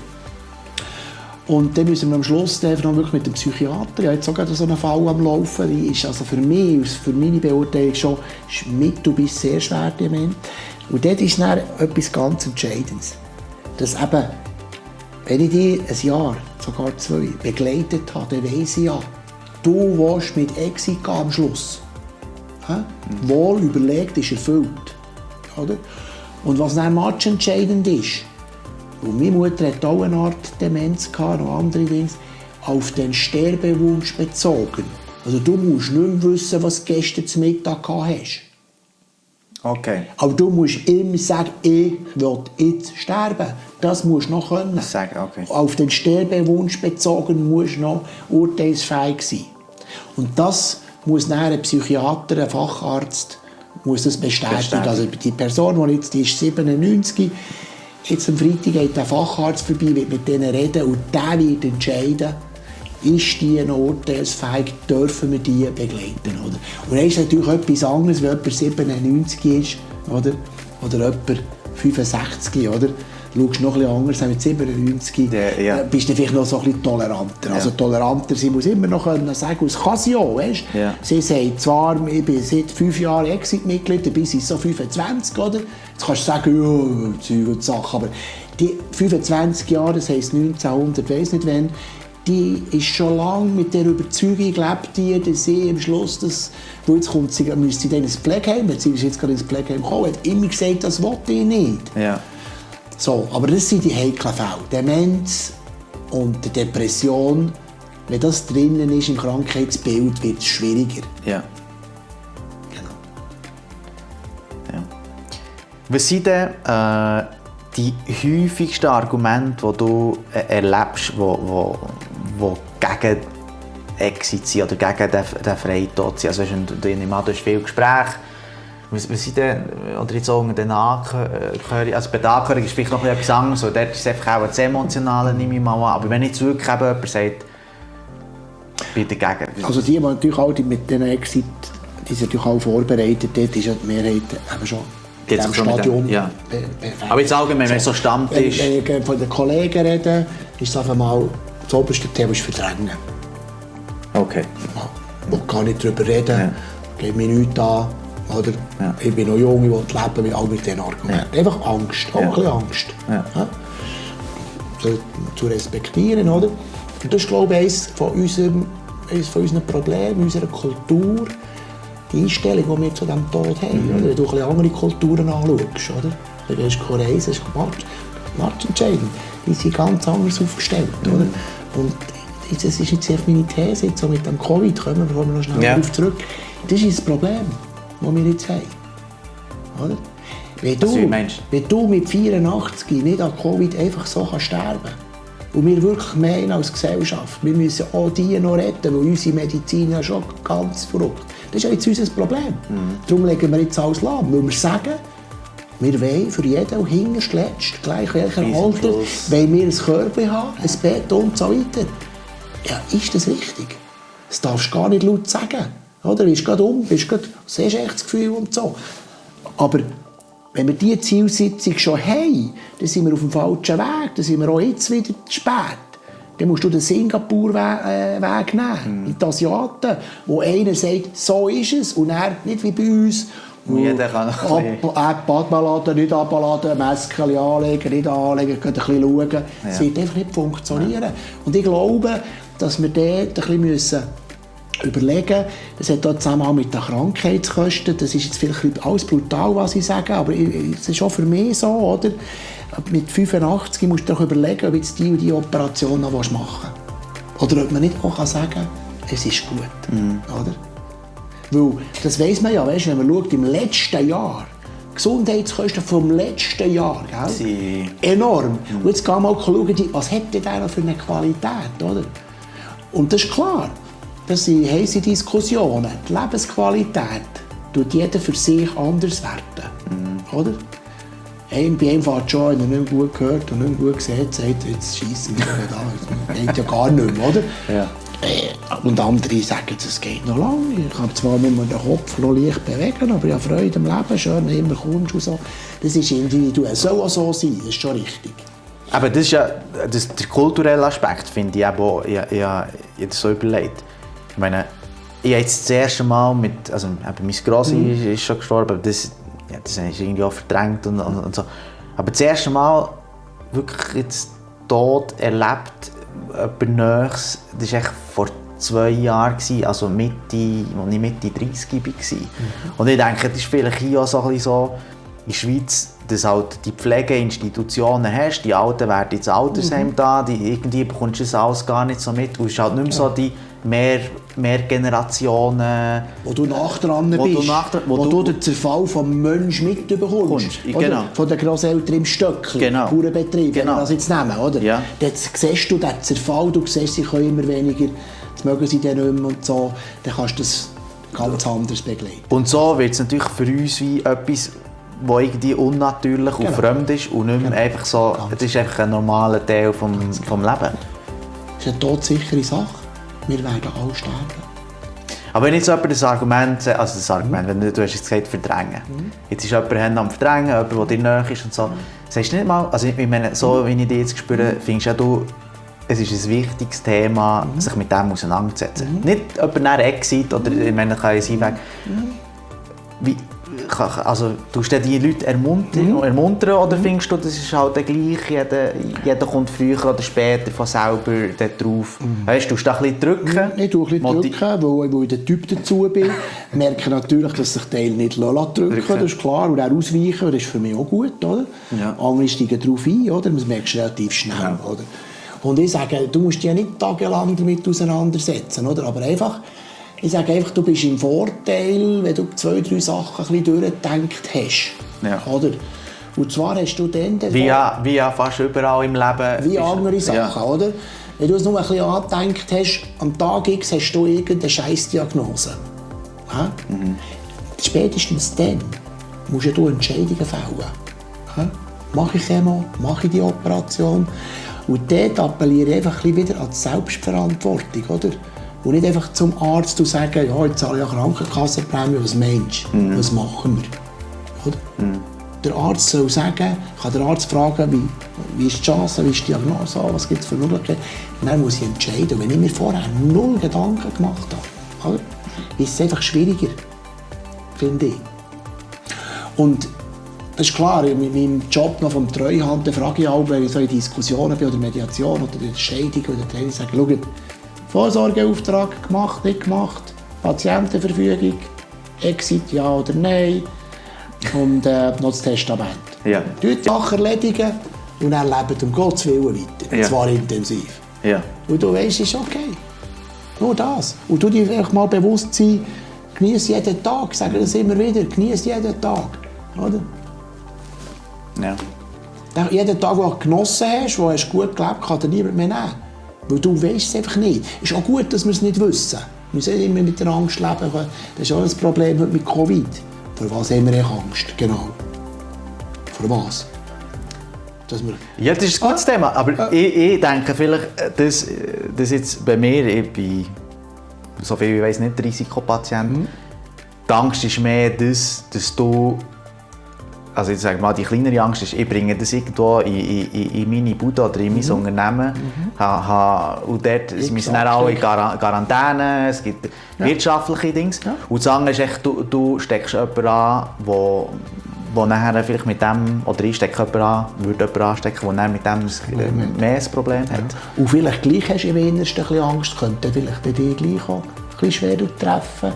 Und dann müssen wir am Schluss noch wirklich mit dem Psychiater, ja, jetzt sogar so einen Fall am Laufen, die ist also für mich, für meine Beurteilung schon mittel- bis sehr schwer dement. Und dort ist dann etwas ganz Entscheidendes, dass eben, wenn ich dich ein Jahr, sogar zwei, begleitet habe, dann weiss ich ja, du willst mit Exit gehen am Schluss. Ja? Mhm. Wohl überlegt ist erfüllt. Oder? Und was dann matchentscheidend ist, und meine Mutter hatte auch eine Art Demenz, noch andere Dinge, auf den Sterbewunsch bezogen. Also du musst nicht mehr wissen, was du gestern zum Mittag gehabt hast. Okay. Aber du musst immer sagen, ich will jetzt sterben. Das musst du noch können. Sagen, okay. Auf den Sterbewunsch bezogen musst du noch urteilsfähig sein. Und das muss dann ein Psychiater, ein Facharzt muss das bestätigen. Bestätigen. Also die Person, die jetzt die ist siebenundneunzig, jetzt am Freitag geht der Facharzt vorbei, wird mit denen reden und der wird entscheiden, ist die noch urteilsfähig, dürfen wir die begleiten. Oder? Und dann ist es natürlich etwas anderes, wenn jemand siebenundneunzig ist oder, oder jemand fünfundsechzig. Oder? Du schaust noch etwas anders, mit siebenundneunzig Ja, ja. bist du vielleicht noch so ein bisschen toleranter. Ja. Also toleranter, sie muss immer noch können sagen, es kann sie auch. Weißt? Ja. Sie sagt zwar, ich bin seit fünf Jahren Exit-Mitglied, dabei sind so fünfundzwanzig. Oder? Jetzt kannst du sagen, ja, Zeug und Sachen, aber die fünfundzwanzig Jahre, das heisst neunzehnhundert, weiss nicht wann, die ist schon lange mit der Überzeugung gelebt, die, dass sie am Schluss, das, wo jetzt kommt sie, müsste sie dann ins Pflegeheim, weil sie ist jetzt gerade ins Pflegeheim gekommen, hat immer gesagt, das wollte ich nicht. Ja. So, aber das sind die heiklen Fälle. Demenz und die Depression, wenn das drinnen ist im Krankheitsbild, wird es schwieriger. Ja. Genau. Ja. Was sind denn äh, die häufigsten Argumente, die du äh, erlebst, die wo, wo, wo gegen Exit sind oder gegen den, den Freitod sind? Also, weißt du, du, du hast viele Gespräche. Was, was sind denn, oder jetzt auch unter den Angehörigen, also bei der Angehörigen ist vielleicht noch etwas anderes, so, dort ist es einfach auch das Emotionale, nehme ich mal an. Aber wenn jetzt wirklich eben jemand sagt, bin dagegen. Also die, die natürlich auch mit diesen Exit, die sind natürlich auch vorbereitet, dort ist ja die Mehrheit eben schon in Jetzt diesem schon mit dem- Stadium. ja. be- be- Aber jetzt allgemein, wenn es so Stammtisch... Wenn, wenn ich von den Kollegen rede, ist es einfach mal, das oberste Thema ist Verdrängen. Okay. Ja, ich will gar nicht darüber reden, Ja. geht mir nichts an. Oder? Ja. Ich bin noch jung, ich will leben mit all mit diesen Argumenten. Ja. Einfach Angst, auch Ja. ein bisschen Angst. Ja. Ja? So, zu respektieren. Oder? Und das ist, glaube ich, eines von, unserem, eines von unseren Problemen, unserer Kultur, die Einstellung, die wir zu diesem Tod haben. Mhm. Oder? Wenn du ein bisschen andere Kulturen anschaust, oder? Dann gehst du reisen, das ist Markt entscheidend. Die sind ganz anders aufgestellt. Mhm. Oder? Und das ist jetzt meine These, jetzt so mit dem Covid, kommen wir, kommen wir noch schnell Ja. darauf zurück. Das ist das Problem, das wir jetzt haben. Oder? Wenn, Was du, du meinst? wenn du mit vierundachtzig nicht an Covid einfach so kannst sterben und wir wirklich meinen als Gesellschaft, wir müssen auch die noch retten, weil unsere Medizin ja schon ganz verrückt. Das ist ja jetzt unser Problem. Mhm. Darum legen wir jetzt alles lahm, weil wir sagen, wir wollen für jeden und hinterst letzt, gleich welcher Bis zum Alter, Schluss. wollen wir ein Körbchen haben, ein Bett und so weiter. Ja, ist das richtig? Das darfst du gar nicht laut sagen. Oder? Du bist gerade um, bist gerade, siehst echt das Gefühl und so. Aber wenn wir diese Zielsetzung schon haben, dann sind wir auf dem falschen Weg, dann sind wir auch jetzt wieder zu spät. Dann musst du den Singapur-Weg nehmen, in die Asiaten, wo einer sagt, so ist es, und er nicht wie bei uns. Und jeder kann noch ein bisschen- Ab, Badbaladen, nicht abbaladen, Masken anlegen, nicht anlegen, ein bisschen schauen. Es wird einfach nicht funktionieren. Und ich glaube, dass wir dort ein bisschen müssen überlegen, das hat auch Zusammenhang mit den Krankheitskosten, das ist jetzt vielleicht alles brutal, was ich sage, aber es ist auch für mich so, oder? Mit fünfundachtzig musst du dir überlegen, ob jetzt die und die Operation noch machen willst. Oder ob man nicht auch sagen kann, es ist gut. Mhm. Oder? Weil, das weiss man ja, weißt, wenn man schaut, im letzten Jahr, Gesundheitskosten vom letzten Jahr, gell? Sie- Enorm. Und jetzt kann man mal schauen, die- was hat denn der noch für eine Qualität, oder? Und das ist klar, das sind heisse Diskussionen. Die Lebensqualität tut jeder für sich anders werten, oder? Ein, bei einem fährt schon, wenn er nicht mehr gut gehört und nicht mehr gut sieht, sagt, jetzt schiessen wir nicht da, das geht ja gar nicht mehr, oder? Ja. Äh, Und andere sagen, es geht noch lange. Ich kann zwar nicht mehr den Kopf noch leicht bewegen, aber ich habe Freude am Leben, schön, wenn du immer kommst und so. Das ist individuell, soll auch so sein, das ist schon richtig. Aber das ist ja das, der kulturelle Aspekt, finde ich eben auch. Ich, ich, ich, ich habe das so überlegt. Ich meine, ich habe jetzt das erste Mal mit, also eben mein Grossi Mhm. ist, ist schon gestorben, aber das, ja, das ist irgendwie auch verdrängt und, und, und so. Aber das erste Mal wirklich jetzt Tod erlebt, jemand Nächstes, das war echt vor zwei Jahren, also Mitte, als ich Mitte dreißig war. Mhm. Und ich denke, das ist vielleicht hier auch so ein bisschen so, in der Schweiz dass halt die Pflegeinstitutionen hast, die Alten werden ins Altersheim mhm. da, die, irgendwie bekommst du das alles gar nicht so mit. Und es ist halt nicht mehr so die mehr, mehr Generationen... Wo du nachdran bist, du, nach, wo wo du, du den Zerfall des Menschen mitbekommst. Genau. Von den Grosseltern im Stöckchen, genau. Bauernbetrieb, genau. wenn wir das jetzt nehmen. Oder? Ja. Dort siehst du den Zerfall, du siehst, sie können immer weniger, jetzt mögen sie dann nicht mehr und so. Dann kannst du das ganz anders begleiten. Und so wird es natürlich für uns wie etwas, was irgendwie unnatürlich genau. und fremd ist und nicht mehr genau. einfach so, es ist einfach ein normaler Teil vom, vom Leben. Das ist eine todsichere Sache. Wir werden alle sterben. Aber wenn jetzt jemand das Argument, also das Argument, wenn du, du hast jetzt gesagt, verdrängen. Mhm. Jetzt ist jemand am Verdrängen, jemand, der dir nahe ist und so. Mhm. Sagst du nicht mal, also ich meine, so wie ich dich jetzt spüre, findest ja du, es ist ein wichtiges Thema, mhm. sich mit dem auseinanderzusetzen. Mhm. Nicht jemand nach Exit oder ich meine, kann ja sein weg. Mhm. Wie, also, tust du die Leute ermuntern, mhm. ermuntern oder mhm. findest du, das ist halt der gleich, jeder, jeder kommt früher oder später von selber drauf? Mhm. Weißt du, tust du da ein bisschen drücken? Ich tue ein bisschen drücken, weil, weil ich der Typ dazu bin. Ich merke natürlich, dass sich Teil nicht drücken lassen, das ist klar, und auch ausweichen, das ist für mich auch gut, oder? Ja. Andere steigen darauf ein, oder? Das merkst du relativ schnell, ja. oder? Und ich sage, du musst dich ja nicht tagelang damit auseinandersetzen, oder? Aber einfach, ich sage einfach, du bist im Vorteil, wenn du zwei, drei Sachen ein bisschen durchgedacht hast. Ja. Oder? Und zwar hast du dann... Wie ja, wie ja fast überall im Leben. Wie andere Sachen, ja. oder? Wenn du es nur ein bisschen angedenkt hast, am Tag X hast du irgendeine Scheissdiagnose. Ja? Mhm. Spätestens dann musst du Entscheidungen fällen. Ja? Mache ich Chemo? Mache ich die Operation? Und dort appelliere ich einfach ein bisschen wieder an die Selbstverantwortung, oder? Und nicht einfach zum Arzt und sagen, ja, ich zahle ja Krankenkassenprämie, was meinst du? Mhm. Was machen wir? Oder? Mhm. Der Arzt soll sagen, kann der Arzt fragen, wie, wie ist die Chance, wie ist die Diagnose, was gibt es für Möglichkeiten. Dann muss ich entscheiden. Und wenn ich mir vorher null Gedanken gemacht habe, oder, ist es einfach schwieriger, finde ich. Und das ist klar, in meinem Job noch vom Treuhand frage ich auch, wenn ich so in Diskussionen bin oder Mediation oder in der Scheidung oder Training sage, schau, Vorsorgeauftrag gemacht, nicht gemacht, Patientenverfügung, Exit ja oder nein und äh, noch das Testament. Ja. Die Sachen erledigen und dann leben um Gottes Willen weiter. Ja. Und zwar intensiv. Ja. Und du weißt, es ist okay. Nur das. Und du dir einfach mal bewusst sein, genieße jeden Tag, sage das immer wieder, genieße jeden Tag. Oder? Ja. Jeden Tag, den du genossen hast, wo du gut gelebt hast, kann dir niemand mehr nehmen. Weil du weißt es einfach nicht. Es ist auch gut, dass wir es nicht wissen. Wir müssen immer mit der Angst leben. Das ist auch ein Problem mit Covid. Vor was haben wir Angst? Genau. Vor was? Dass wir ja, das ist ein gutes ah, Thema. Aber äh, ich, ich denke vielleicht, dass, dass jetzt bei mir, ich bin, so viel ich weiss, nicht Risikopatient. Mhm. Die Angst ist mehr das, dass du, also ich sage mal, die kleinere Angst ist, ich bringe das irgendwo in, in, in meine Bude oder in mein mhm. Unternehmen. Mhm. Ha, ha, und dort sind wir dann alle in Quarantäne, es gibt ja. wirtschaftliche Dinge. Ja. Und das andere ist echt, du, du steckst jemanden an, wo, wo nachher vielleicht mit dem, oder ich stecke jemanden an, würde jemanden anstecken, der mit dem ein, mehr ein Problem hat. Ja. Und vielleicht gleich hast du im Innersten ein bisschen Angst, könnte vielleicht dich gleich auch ein bisschen schwerer treffen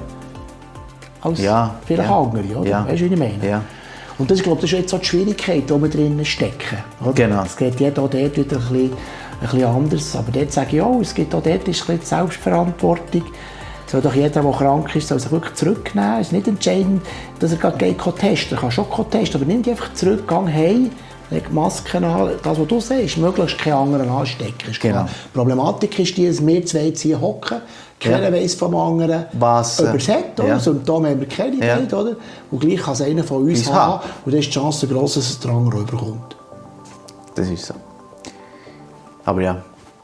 als ja. vielleicht ja. andere, oder? Ja. Weißt du, wie ich meine? Ja. Und das, glaube, das ist jetzt so die Schwierigkeit, die wir drinnen stecken. Oder? Genau. Es geht jeder auch dort wieder ein bisschen, ein bisschen anders. Aber dort sage ich auch, es gibt auch dort ist ein bisschen Selbstverantwortung. Soll doch jeder, der krank ist, soll sich wirklich zurücknehmen. Es ist nicht entscheidend, dass er gerade geht testen. Er kann schon testen, aber nimm dich einfach zurück, geh heim, leg Masken an. Das, was du sagst, möglichst keinen anderen anstecken. Genau. Die Problematik ist die, dass wir zwei jetzt hier hocken. Keiner ja. weiss vom anderen, was über es hat. Ja. Symptome haben wir keine ja. nicht, oder? Und gleich kann es einer von uns haben. haben. Und dann ist die Chance gross, dass es der andere überkommt. Das ist so. Aber ja.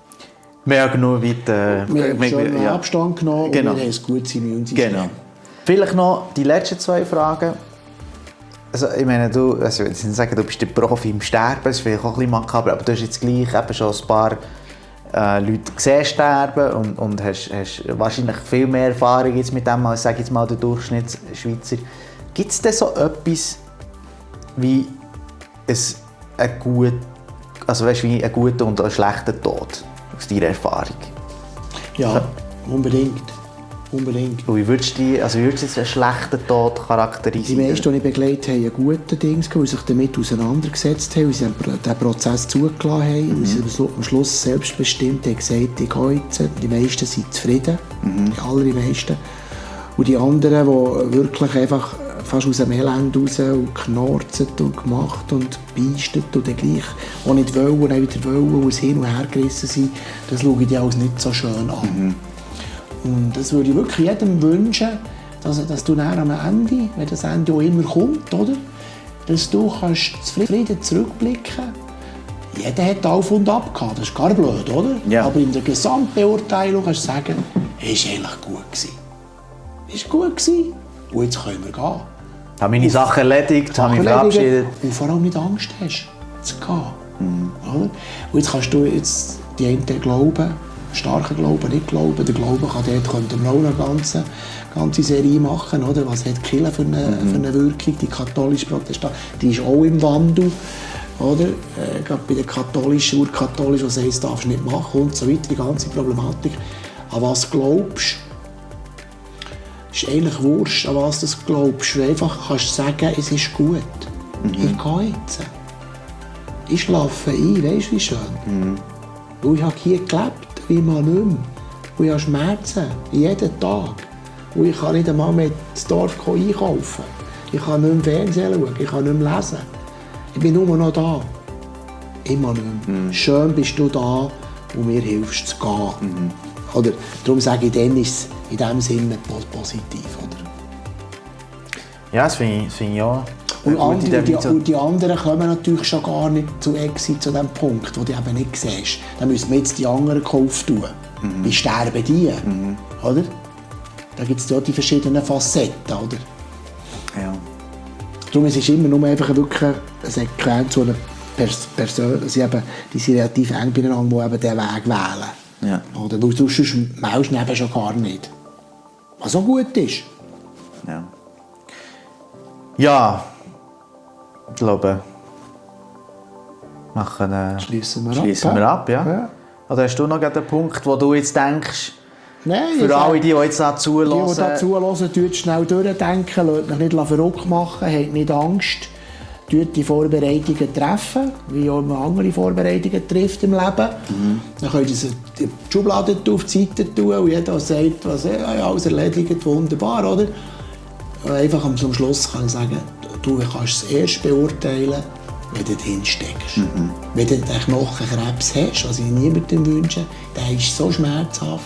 Wir haben genug weit... Äh, wir haben schon einen ja. Abstand genommen genau. und wir haben ein gutes Immunsystem. Genau. Vielleicht noch die letzten zwei Fragen. Also, ich meine, du, also, ich würde sagen, du bist der Profi im Sterben, das ist vielleicht auch ein bisschen makaber, aber du hast jetzt gleich eben schon ein paar äh, Leute gesehen sterben und, und hast, hast wahrscheinlich viel mehr Erfahrung jetzt mit dem als, sage jetzt mal, der Durchschnittsschweizer. Gibt es denn so etwas wie ein, ein, gut, also, weißt, wie ein guter und ein schlechter Tod aus deiner Erfahrung? Ja, unbedingt. Unbedingt. Und wie würdest du, die, also wie würdest du jetzt einen schlechten Tod charakterisieren? Die meisten, die ich begleitet habe, einen guten Dings, die sich damit auseinandergesetzt haben, weil sie den Prozess zugelassen haben, mhm. weil sie am Schluss selbstbestimmt haben gesagt, ich gehe jetzt. Die meisten sind zufrieden, mhm. die allermeisten. Und die anderen, die wirklich einfach fast aus dem Elend raus und knorzt und gemacht und beistet und dann gleich auch nicht wollen und dann wieder wollen und hin und her gerissen sind, das schaue ich dir alles nicht so schön an. Mhm. Und das würde ich wirklich jedem wünschen, dass, dass du dann am Ende, wenn das Ende auch immer kommt, oder, dass du kannst zufrieden zurückblicken. Jeder hat auf und ab gehabt, das ist gar blöd, oder? Ja. Aber in der Gesamtbeurteilung kannst du sagen, es war eigentlich gut gewesen. Es war gut gewesen und jetzt können wir gehen. Ich habe meine und Sachen erledigt, habe mich verabschiedet. Und vor allem nicht Angst hast, zu gehen. Mhm. Oder? Und jetzt kannst du jetzt die einen glauben, starken Glauben, nicht glauben. Der Glaube kann dort könnte man auch eine ganze, ganze Serie machen. Oder? Was hat die Kirche für eine, mhm. für eine Wirkung? Die katholische Protestant, die ist auch im Wandel. Oder? Äh, gerade bei den katholischen, urkatholischen, die sagen, das darfst du nicht machen und so weiter, die ganze Problematik. An was glaubst du? Es ist eigentlich wurscht, an was du glaubst. Du einfach kannst sagen, es ist gut. Mhm. Ich gehe jetzt. Ich schlafe ein, weißt du wie schön? Mhm. Und ich habe hier gelebt. Ich mal nicht mehr. Und ich habe Schmerzen, jeden Tag. Und ich kann nicht einmal mehr ins Dorf einkaufen. Ich kann nicht mehr Fernsehen schauen, ich kann nicht mehr lesen. Ich bin nur noch da. Immer nicht mehr. Mhm. Schön bist du da und mir hilfst zu gehen. Mhm. Oder, darum sage ich, dann ist es in diesem Sinne positiv. Oder? Ja, das finde ich, find ich auch. Und, andere, die, und die anderen kommen natürlich schon gar nicht zu Exit, zu dem Punkt, wo du eben nicht siehst. Dann müssen wir jetzt die anderen auftun. Mhm. Wie sterben die? Mhm. Oder? Da gibt es ja die verschiedenen Facetten. Oder? Ja. Darum ist es immer nur einfach wirklich eine Sequenz, so eine Pers Person, also eben, die sind relativ eng beieinander, die eben diesen Weg wählen. Ja. Oder? Weil sonst meldest du eben schon gar nicht. Was auch gut ist. Ja. Ja. Ich glaube, machen, äh, schließen wir schließen ab. Wir ab ja. Ja. Oder hast du noch einen Punkt, wo du jetzt denkst, Nein, für alle, die, die jetzt da zuhören? Die, die da zuhören, tut schnell durchdenken, lasst euch nicht verrückt machen, habt nicht Angst, tut die Vorbereitungen treffen, wie auch man andere Vorbereitungen trifft im Leben. Mhm. Dann könnt ihr die Schublade auf die Seite tun und jeder sagt, was, ja, alles erledigt, wunderbar, oder? Und einfach am Schluss kann ich sagen, du kannst es erst beurteilen, wenn du drin steckst. Mhm. Wenn du den Knochenkrebs hast, was ich niemandem wünsche, der ist so schmerzhaft,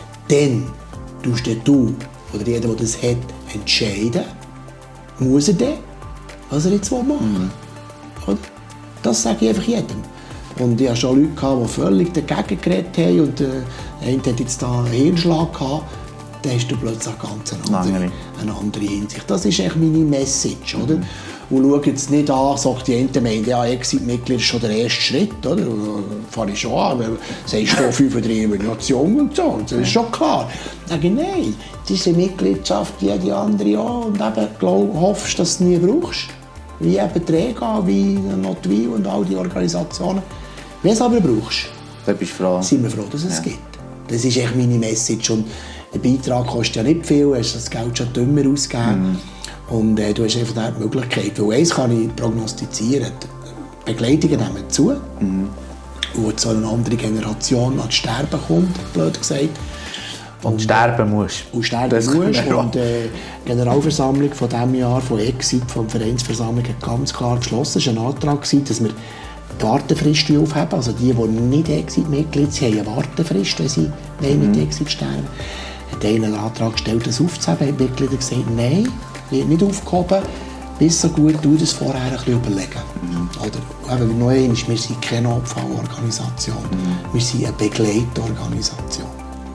dann tust du, oder jeder, der das hat, entscheiden, muss er dann, was er jetzt machen will. Mhm. Das sage ich einfach jedem. Und ich hatte schon Leute gehabt, die völlig dagegen geredet haben und äh, einer hat jetzt da einen Hirnschlag gehabt. Dann hast du plötzlich eine ganz andere, eine andere Hinsicht. Das ist echt meine Message, oder? Mhm. Und schau jetzt nicht an, sagt die eine meint, ja, Exit-Mitglied ist schon der erste Schritt, oder? Und fange ich schon an, weil sagst du fünfunddreißig Millionen und so, das ist schon klar. Dann sage ich, nein, diese Mitgliedschaft, jede andere auch, und eben glaub, hoffst, dass du es nie brauchst. Wie eben die Rega, wie Notwil und all die Organisationen. Wenn du es aber brauchst, da bist du froh. Sind wir froh, dass es ja. gibt. Das ist echt meine Message. Und der Beitrag kostet ja nicht viel, du hast das Geld schon dümmer ausgegeben. Mhm. Und äh, du hast einfach die Möglichkeit. Weil eins kann ich prognostizieren. Die Begleitungen nehmen zu. Mhm. Und so eine andere Generation an Sterben kommt, blöd gesagt. Und, und sterben musst. Und sterben das musst. Und die äh, Generalversammlung von diesem Jahr, von Exit, von der Vereinsversammlung, hat ganz klar beschlossen, es war ein Antrag, dass wir die Wartefrist aufheben. Also die, die nicht Exit-Mitglied sind, haben eine Wartefrist, wenn sie mhm. mit Exit sterben. Hat einer einen Antrag gestellt, das aufzuheben. Die Mitglieder haben gesagt, nein, wird nicht aufgehoben. Bis so gut, du das vorher ein bisschen überlegen. Mhm. Oder, eben, neu ist, wir sind keine Notfallorganisation. Mhm. Wir sind eine Begleitorganisation.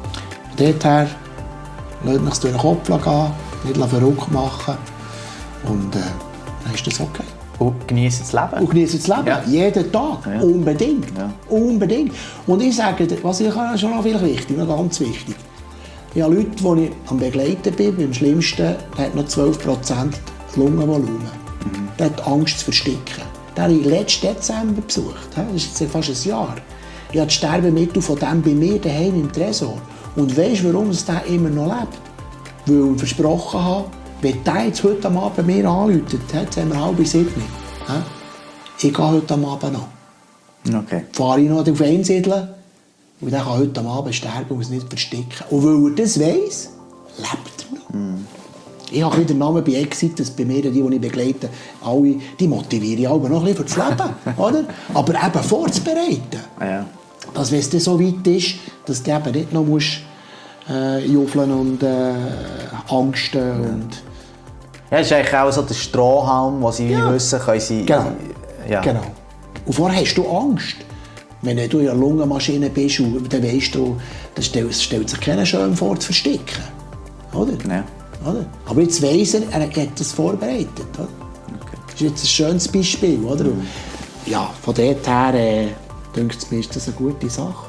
Von daher, lasst euch durch den Kopf gehen, nicht verrückt machen. Und äh, dann ist das okay. Und genießen das Leben. Und genießen das Leben, ja. Jeden Tag, ja. Unbedingt. Ja. Unbedingt. Und ich sage, was ich schon noch viel wichtig, noch ganz wichtig. Ich habe Leute, die ich am Begleiten bin, beim Schlimmsten, der hat noch zwölf Prozent Lungenvolumen. Mhm. Der hat Angst zu versticken. Den habe ich letzten Dezember besucht. Das ist jetzt fast ein Jahr. Ich habe das Sterbemittel von dem bei mir daheim im Tresor. Und weißt du, warum der immer noch lebt? weil ich versprochen habe, wenn der jetzt heute Abend bei mir anruft, jetzt haben wir halb sieben, ich gehe heute Abend noch. Okay. Fahre ich noch auf Einsiedeln und dann kann heute Abend sterben und es nicht verstecken. Und weil er das weiss, lebt er noch. Mm. Ich habe den Namen bei Exit, dass bei mir, die, die ich begleite, alle, die motiviere ich alle noch ein bisschen für das Leben. Oder? Aber eben vorzubereiten. Ja. Dass, wenn es dann so weit ist, dass du eben nicht noch musst, äh, juffeln und äh, angsten. Ja. Und ja, das ist eigentlich auch so der Strohhalm, wo sie ja. wissen, können sie... Genau. Ja. genau. Und vorher hast du Angst. Wenn du in der Lungenmaschine bist, und dann weißt du, das stellt, stellt sich keiner schön vor, zu verstecken. Oder? Ja. Oder? Aber jetzt weiss er, er hat das vorbereitet. Oder? Okay. Das ist jetzt ein schönes Beispiel. Oder? Mhm. Ja, von dort her äh, denke ich, ist das eine gute Sache.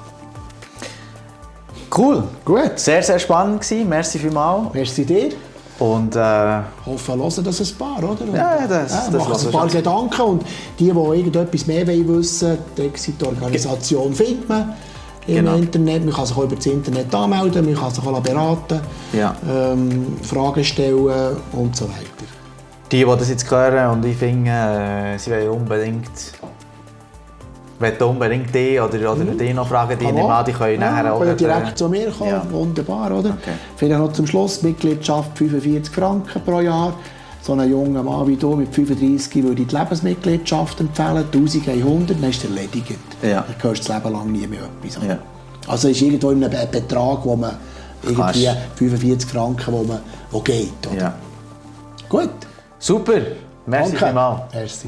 Cool. Gut. Sehr, sehr spannend gewesen. Merci vielmals. Merci dir. Und äh, hoffe, hören das ein paar, oder? Und, ja, das, ja, das machen ein paar Gedanken. Und die, die irgendetwas mehr wissen wollen, die Exit-Organisation findet man im genau. Internet. Man kann sich auch über das Internet anmelden, man kann sich auch beraten, ja. ähm, Fragen stellen und so weiter. Die, die das jetzt hören und ich finde, äh, sie wollen unbedingt, wollen unbedingt die oder, oder mhm. die noch fragen, die, die können ja, nachher auch... Können direkt zu mir kommen, ja. Wunderbar, oder? Okay. Vielleicht noch zum Schluss, Mitgliedschaft fünfundvierzig Franken pro Jahr. So einen jungen Mann wie du mit fünfunddreissig würde ich die Lebensmitgliedschaft empfehlen, eintausendeinhundert, dann ist es erledigt. Ja. Dann hörst du das Leben lang nie mehr etwas. Ja. Also ist irgendwo ein Betrag, wo man irgendwie fünfundvierzig Franken, wo man wo geht. Oder? Ja. Gut. Super. Merci vielmals. Merci.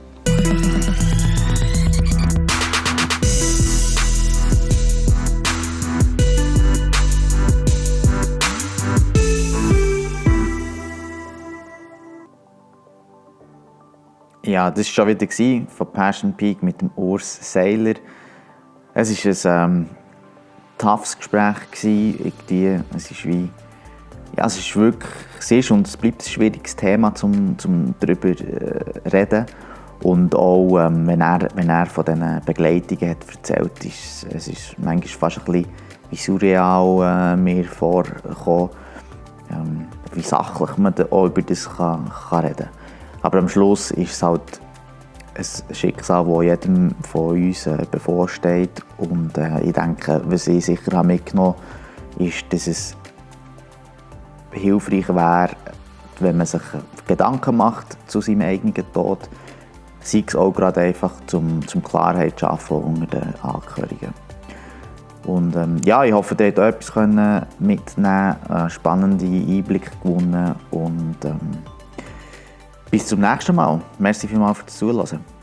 Ja, das war schon wieder von Passion Peak mit dem Urs Seiler. Es war ein ähm, toughes Gespräch. Irgendwie. Es ist wie, ja, es ist wirklich, es ist und es bleibt ein schwieriges Thema, um, um darüber zu äh, reden. Und auch, ähm, wenn, er, wenn er von diesen Begleitungen hat erzählt, ist es ist manchmal fast ein bisschen wie surreal äh, mir vorgekommen, ähm, wie sachlich man auch über das kann, kann reden kann. Aber am Schluss ist es halt ein Schicksal, das jedem von uns äh, bevorsteht. Und äh, ich denke, was ich sicher mitgenommen habe, ist, dass es hilfreich wäre, wenn man sich Gedanken macht zu seinem eigenen Tod, sei es auch gerade einfach, zum, zum Klarheit zu schaffen unter den Angehörigen. Und ähm, ja, ich hoffe, ihr konntet etwas mitnehmen, äh, spannende Einblicke gewonnen und ähm, bis zum nächsten Mal. Merci vielmals fürs Zuhören.